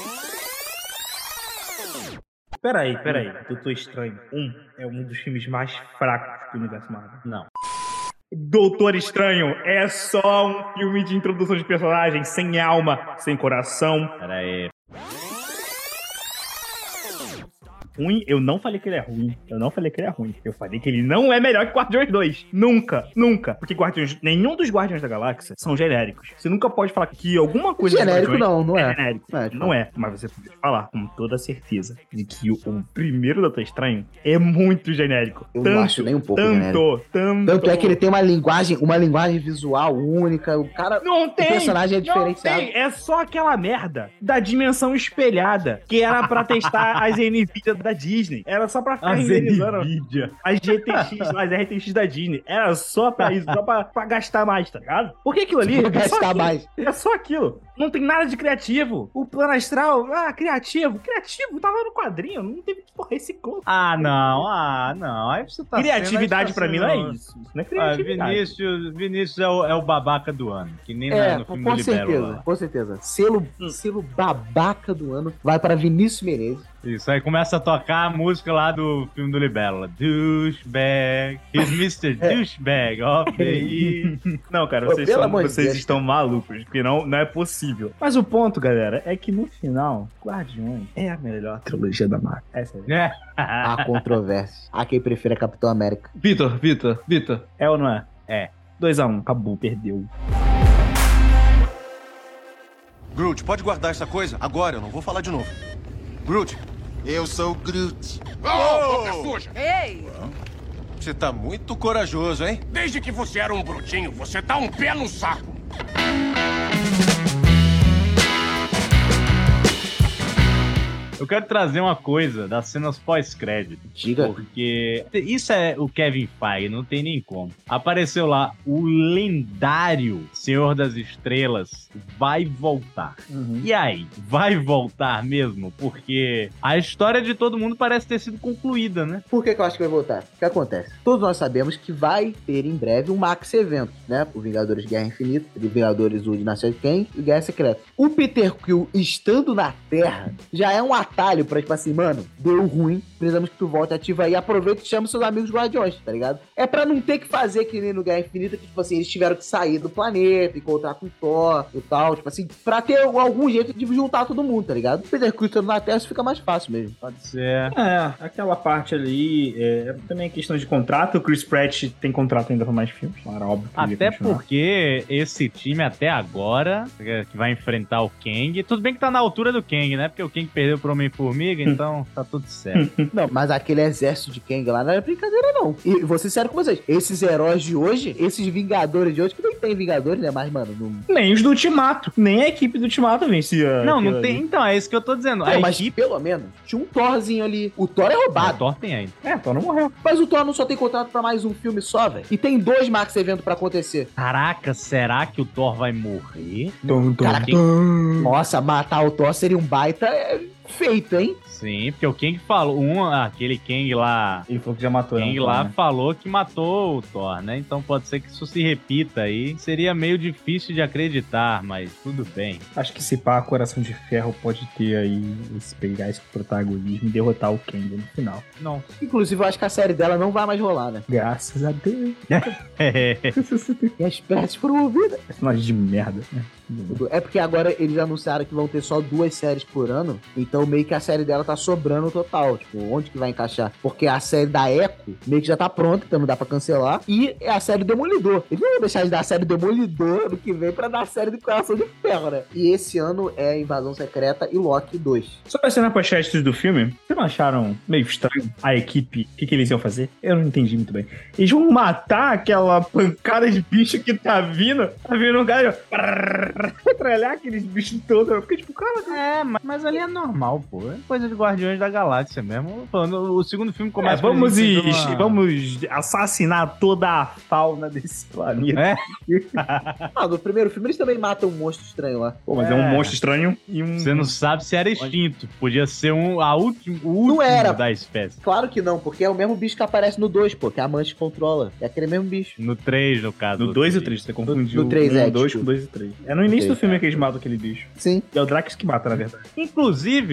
Peraí, peraí. Doutor Estranho um é um dos filmes mais fracos do universo Marvel. Não. Doutor Estranho é só um filme de introdução de personagens sem alma, sem coração. Pera aí. ruim, eu não falei que ele é ruim. Eu não falei que ele é ruim. Eu falei que ele não é melhor que Guardiões dois. Nunca, nunca. Porque Guardiões, nenhum dos Guardiões da Galáxia são genéricos. Você nunca pode falar que alguma coisa... Genérico não, não é. É genérico. Não é, tipo... não é. Mas você pode falar com toda certeza de que o, o primeiro Doutor Estranho é muito genérico. Eu tanto, não acho nem um pouco tanto, genérico. Tanto, tanto é que ele tem uma linguagem, uma linguagem visual única. O cara... Não tem! O personagem é diferenciado. Não tem. É só aquela merda da dimensão espelhada que era pra testar as NVIDIA da Disney. Era só pra ficar As renderizando NVIDIA. as G T X, as R T X da Disney. Era só pra isso, só pra, pra gastar mais, tá ligado? Porque aquilo ali... Pra é só gastar aquilo. mais. É só aquilo. Não tem nada de criativo. O plano astral, ah, criativo. Criativo, tava no quadrinho. Não teve que, porra, reciclou. Ah, não, ah, não. Aí você tá Criatividade sendo, pra tá mim sendo... não é isso. Isso não é Ah, criatividade. Vinícius, Vinícius é o, é o babaca do ano, que nem É, na, no filme com do Libelo certeza, lá. com certeza. Selo, selo babaca do ano vai para Vinícius Menezes. Isso, aí começa a tocar a música lá do filme do Libelo. Douchebag, he's mister Douchebag, ó, aí. Não, cara, Pô, vocês, pelo são- amor de vocês Deus. estão malucos, porque não, não é possível. Mas o ponto, galera, é que no final, Guardiões é a melhor trilogia da Marvel. Essa é. É. Há controvérsia. Há quem prefira Capitão América. Vitor, Vitor, Vitor. É ou não é? É. dois a um, acabou, perdeu. Groot, pode guardar essa coisa? Agora, eu não vou falar de novo. Groot. Eu sou o Groot. Oh, boca suja! Ei! Você tá muito corajoso, hein? Desde que você era um brutinho, você tá um pé no saco. Eu quero trazer uma coisa das cenas pós-crédito. Diga. Porque isso é o Kevin Feige, não tem nem como. Apareceu lá, o lendário Senhor das Estrelas vai voltar. Uhum. E aí, vai voltar mesmo? Porque a história de todo mundo parece ter sido concluída, né? Por que, que eu acho que vai voltar? O que acontece? Todos nós sabemos que vai ter em breve um Max Evento, né? O Vingadores Guerra Infinita, o Vingadores o Dinastia de Kang e o Guerra Secreta. O Peter Quill estando na Terra já é um atalho pra, tipo assim, mano, deu ruim, precisamos que tu volte, ativa aí, aproveita e chama seus amigos guardiões, tá ligado? É pra não ter que fazer que nem no Guerra Infinita, que, tipo assim, eles tiveram que sair do planeta, encontrar com o Thor e tal, tipo assim, pra ter algum jeito de juntar todo mundo, tá ligado? O Peter Quill estando na Terra, isso fica mais fácil mesmo. Pode ser. É, aquela parte ali, é, também é questão de contrato. O Chris Pratt tem contrato ainda pra mais filmes, era óbvio que ele ia Até continuar. porque esse time até agora, que vai enfrentar o Kang, tudo bem que tá na altura do Kang, né? Porque o Kang perdeu pro Homem-Formiga, então tá tudo certo. Não, mas aquele exército de Kang lá não era brincadeira, não. E vou ser sério com vocês, esses heróis de hoje, esses Vingadores de hoje, que nem tem Vingadores, né? Mas, mano, não... Nem os do Ultimato, nem a equipe do Ultimato vencia. Não, não aquilo tem. ali. Então, é isso que eu tô dizendo. Pô, A mas equipe. pelo menos tinha um Thorzinho ali. O Thor é O roubado. Thor tem ainda. É, Thor não morreu. Mas o Thor não só tem contrato pra mais um filme só, velho. E tem dois Max Eventos pra acontecer. Caraca, será que o Thor vai morrer? Caraca, Quem- nossa, matar o Thor seria um baita é, feito, hein? Sim, porque o Kang falou. Um, aquele Kang lá. Ele falou que já matou. Kang não, lá né? falou que matou o Thor, né? Então pode ser que isso se repita aí. Seria meio difícil de acreditar, mas tudo bem. Acho que se pá, Coração de Ferro pode ter aí, esse, pegar esse protagonismo e derrotar o Kang no final. Não. Inclusive, eu acho que a série dela não vai mais rolar, né? Graças a Deus. E as peças foram ouvidas. Personagem de merda, né? É porque agora eles anunciaram que vão ter só duas séries por ano, então meio que a série dela tá sobrando total. Tipo, onde que vai encaixar? Porque a série da Echo meio que já tá pronta, então não dá pra cancelar. E é a série Demolidor. Eles não vão deixar de dar a série Demolidor ano que vem pra dar a série do Coração de Ferro, né? E esse ano é Invasão Secreta e Loki dois. Sobre a cena pós-créditos do filme, vocês não acharam meio estranho a equipe? O que, que eles iam fazer? Eu não entendi muito bem. Eles vão matar aquela pancada de bicho que tá vindo, tá vindo um cara e tralhar aqueles bichos todos. Eu fiquei tipo, cara, É, mas, mas ali é normal, pô. É coisa de Guardiões da Galáxia mesmo. Falando, o segundo filme é, começa com a vamos, gente ir, tendo uma- vamos assassinar toda a fauna desse planeta. É? Ah, no primeiro filme eles também matam um monstro estranho lá. Pô, mas é. um É. monstro estranho e um... Você não sabe se era extinto. Podia ser um, a último, o último era. da espécie. Claro que não, porque é o mesmo bicho que aparece no dois, pô, que a Mancha controla. É aquele mesmo bicho. No três, no caso. No dois e o três, você confundiu no três, um, é, dois tipo, com dois e três. É no início três, do filme que eles matam aquele bicho. Sim. E é o Drax que mata, na verdade. Inclusive,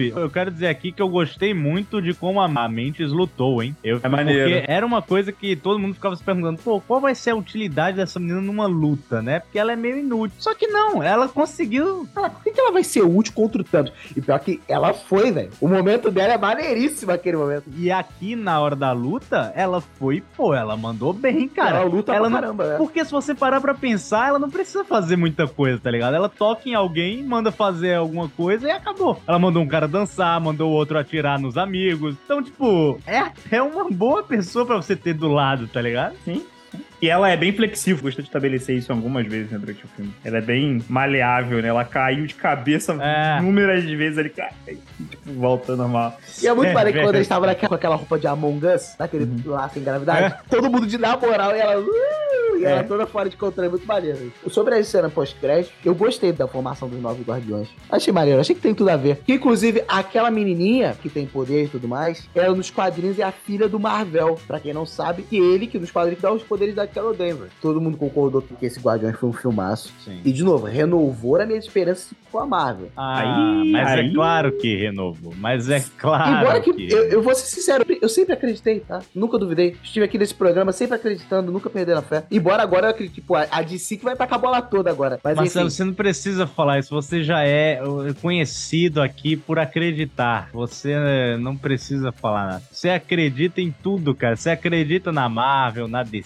Inclusive, eu quero dizer aqui que eu gostei muito de como a Mantis lutou, hein? Eu, É maneiro. Porque era uma coisa que todo mundo ficava se perguntando, pô, qual vai ser a utilidade dessa menina numa luta, né? Porque ela é meio inútil. Só que não, ela conseguiu... Ah, por que, que ela vai ser útil contra o Thanos? E pior que ela foi, velho. O momento dela é maneiríssimo aquele momento. E aqui, na hora da luta, ela foi, pô, ela mandou bem, cara. Ela luta ela pra não... caramba, né? Porque se você parar pra pensar, ela não precisa fazer muita coisa, tá ligado? Ela toca em alguém, manda fazer alguma coisa e acabou. Ela mandou um cara dançar, mandou o outro atirar nos amigos. Então, tipo, é até uma boa pessoa pra você ter do lado, tá ligado? Sim. E ela é bem flexível, gostou de estabelecer isso algumas vezes, né, durante o filme. Ela é bem maleável, né? Ela caiu de cabeça É. inúmeras vezes ali, cara, tipo, volta ao normal. E é muito É, maneiro que quando velho. eles estavam naquela- com aquela roupa de Among Us, naquele Uhum. lá sem gravidade, É. todo mundo de na moral e ela. Uh, e ela É. toda fora de controle, muito maneiro. Sobre a cena pós-crédito, eu gostei da formação dos Novos Guardiões. Achei maneiro, achei que tem tudo a ver. Que, inclusive, aquela menininha que tem poder e tudo mais, ela nos quadrinhos é a filha do Marvel. Pra quem não sabe, que ele que nos quadrinhos dá os poderes da Carol Danvers. Todo mundo concordou que esse Guardiões foi um filmaço. Sim. E, de novo, renovou a minha esperança com a Marvel. Ah, Aí, mas aí. é claro que renovou. Mas é claro Embora que, que... eu, eu vou ser sincero, eu sempre acreditei, tá? Nunca duvidei. Estive aqui nesse programa sempre acreditando, nunca perdendo a fé. Embora agora eu acredite, tipo, a, a D C que vai tacar a bola toda agora. Mas Marcelo, enfim. você não precisa falar isso. Você já é uh, conhecido aqui por acreditar. Você uh, não precisa falar nada. Você acredita em tudo, cara. Você acredita na Marvel, na D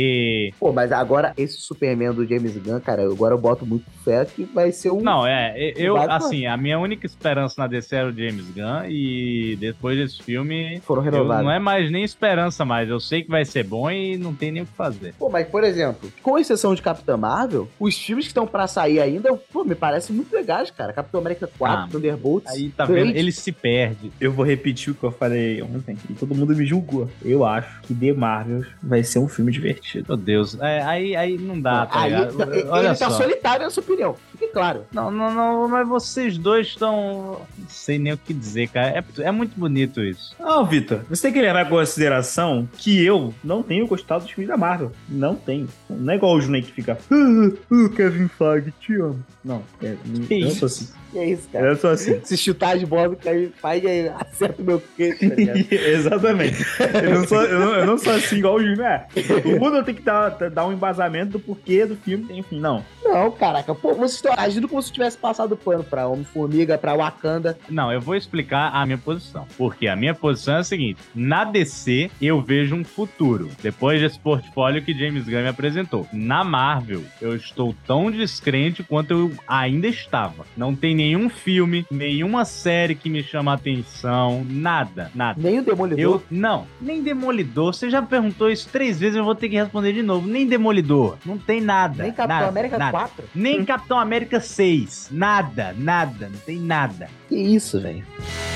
C. Pô, mas agora esse Superman do James Gunn, cara, agora eu boto muito fé que vai ser um... Não, é. Eu, Vai, assim, a minha única esperança na D C era o James Gunn. E depois desse filme, Foram eu, renovados. não é mais nem esperança mais. Eu sei que vai ser bom e não tem nem o que fazer. Pô, mas por exemplo, com exceção de Capitã Marvel, os filmes que estão pra sair ainda, pô, me parecem muito legais, cara. Capitão América quatro, Ah, Thunderbolts. Aí, tá Blade. vendo? Ele se perde. Eu vou repetir o que eu falei ontem, e todo mundo me julgou. Eu acho que The Marvels vai ser um filme divertido. Meu Deus. É, aí, aí não dá, tá Aí, ligado? tá- ele Olha tá só. solitário na sua opinião. Fique claro. Não, não, não, mas vocês dois estão... Não sei nem o que dizer, cara. É, é muito bonito isso. Não, Vitor, você tem que levar em consideração que eu não tenho gostado dos filmes da Marvel. Não tenho. Não é igual o Junei que fica. Ah, ah, Kevin Feige, te amo. Não, é, Que eu não isso? sou assim. E é isso, cara. Eu sou assim. Se chutar de bola, cai, faz aí, acerta o meu queixo, tá ligado? Exatamente. Eu não, sou, eu, não, eu não sou assim igual o Júnior. É. O mundo tem que dar, dar um embasamento do porquê do filme. Enfim, não. Não, caraca. Pô, vocês estão agindo como se tivesse passado pano pra Homem-Formiga, pra Wakanda. Não, eu vou explicar a minha posição. Porque a minha posição é a seguinte. Na D C, eu vejo um futuro. Depois desse portfólio que James Gunn me apresentou. Na Marvel, eu estou tão descrente quanto eu ainda estava. Não tem nenhum filme, nenhuma série que me chama a atenção. Nada, nada. Nem o Demolidor. Eu, não, nem Demolidor. Você já perguntou isso três vezes, eu vou ter que responder de novo. Nem Demolidor. Não tem nada. Nem Capitão nada, América nada. quatro. Nem Capitão América seis. Nada, nada. Não tem nada. Que isso, velho.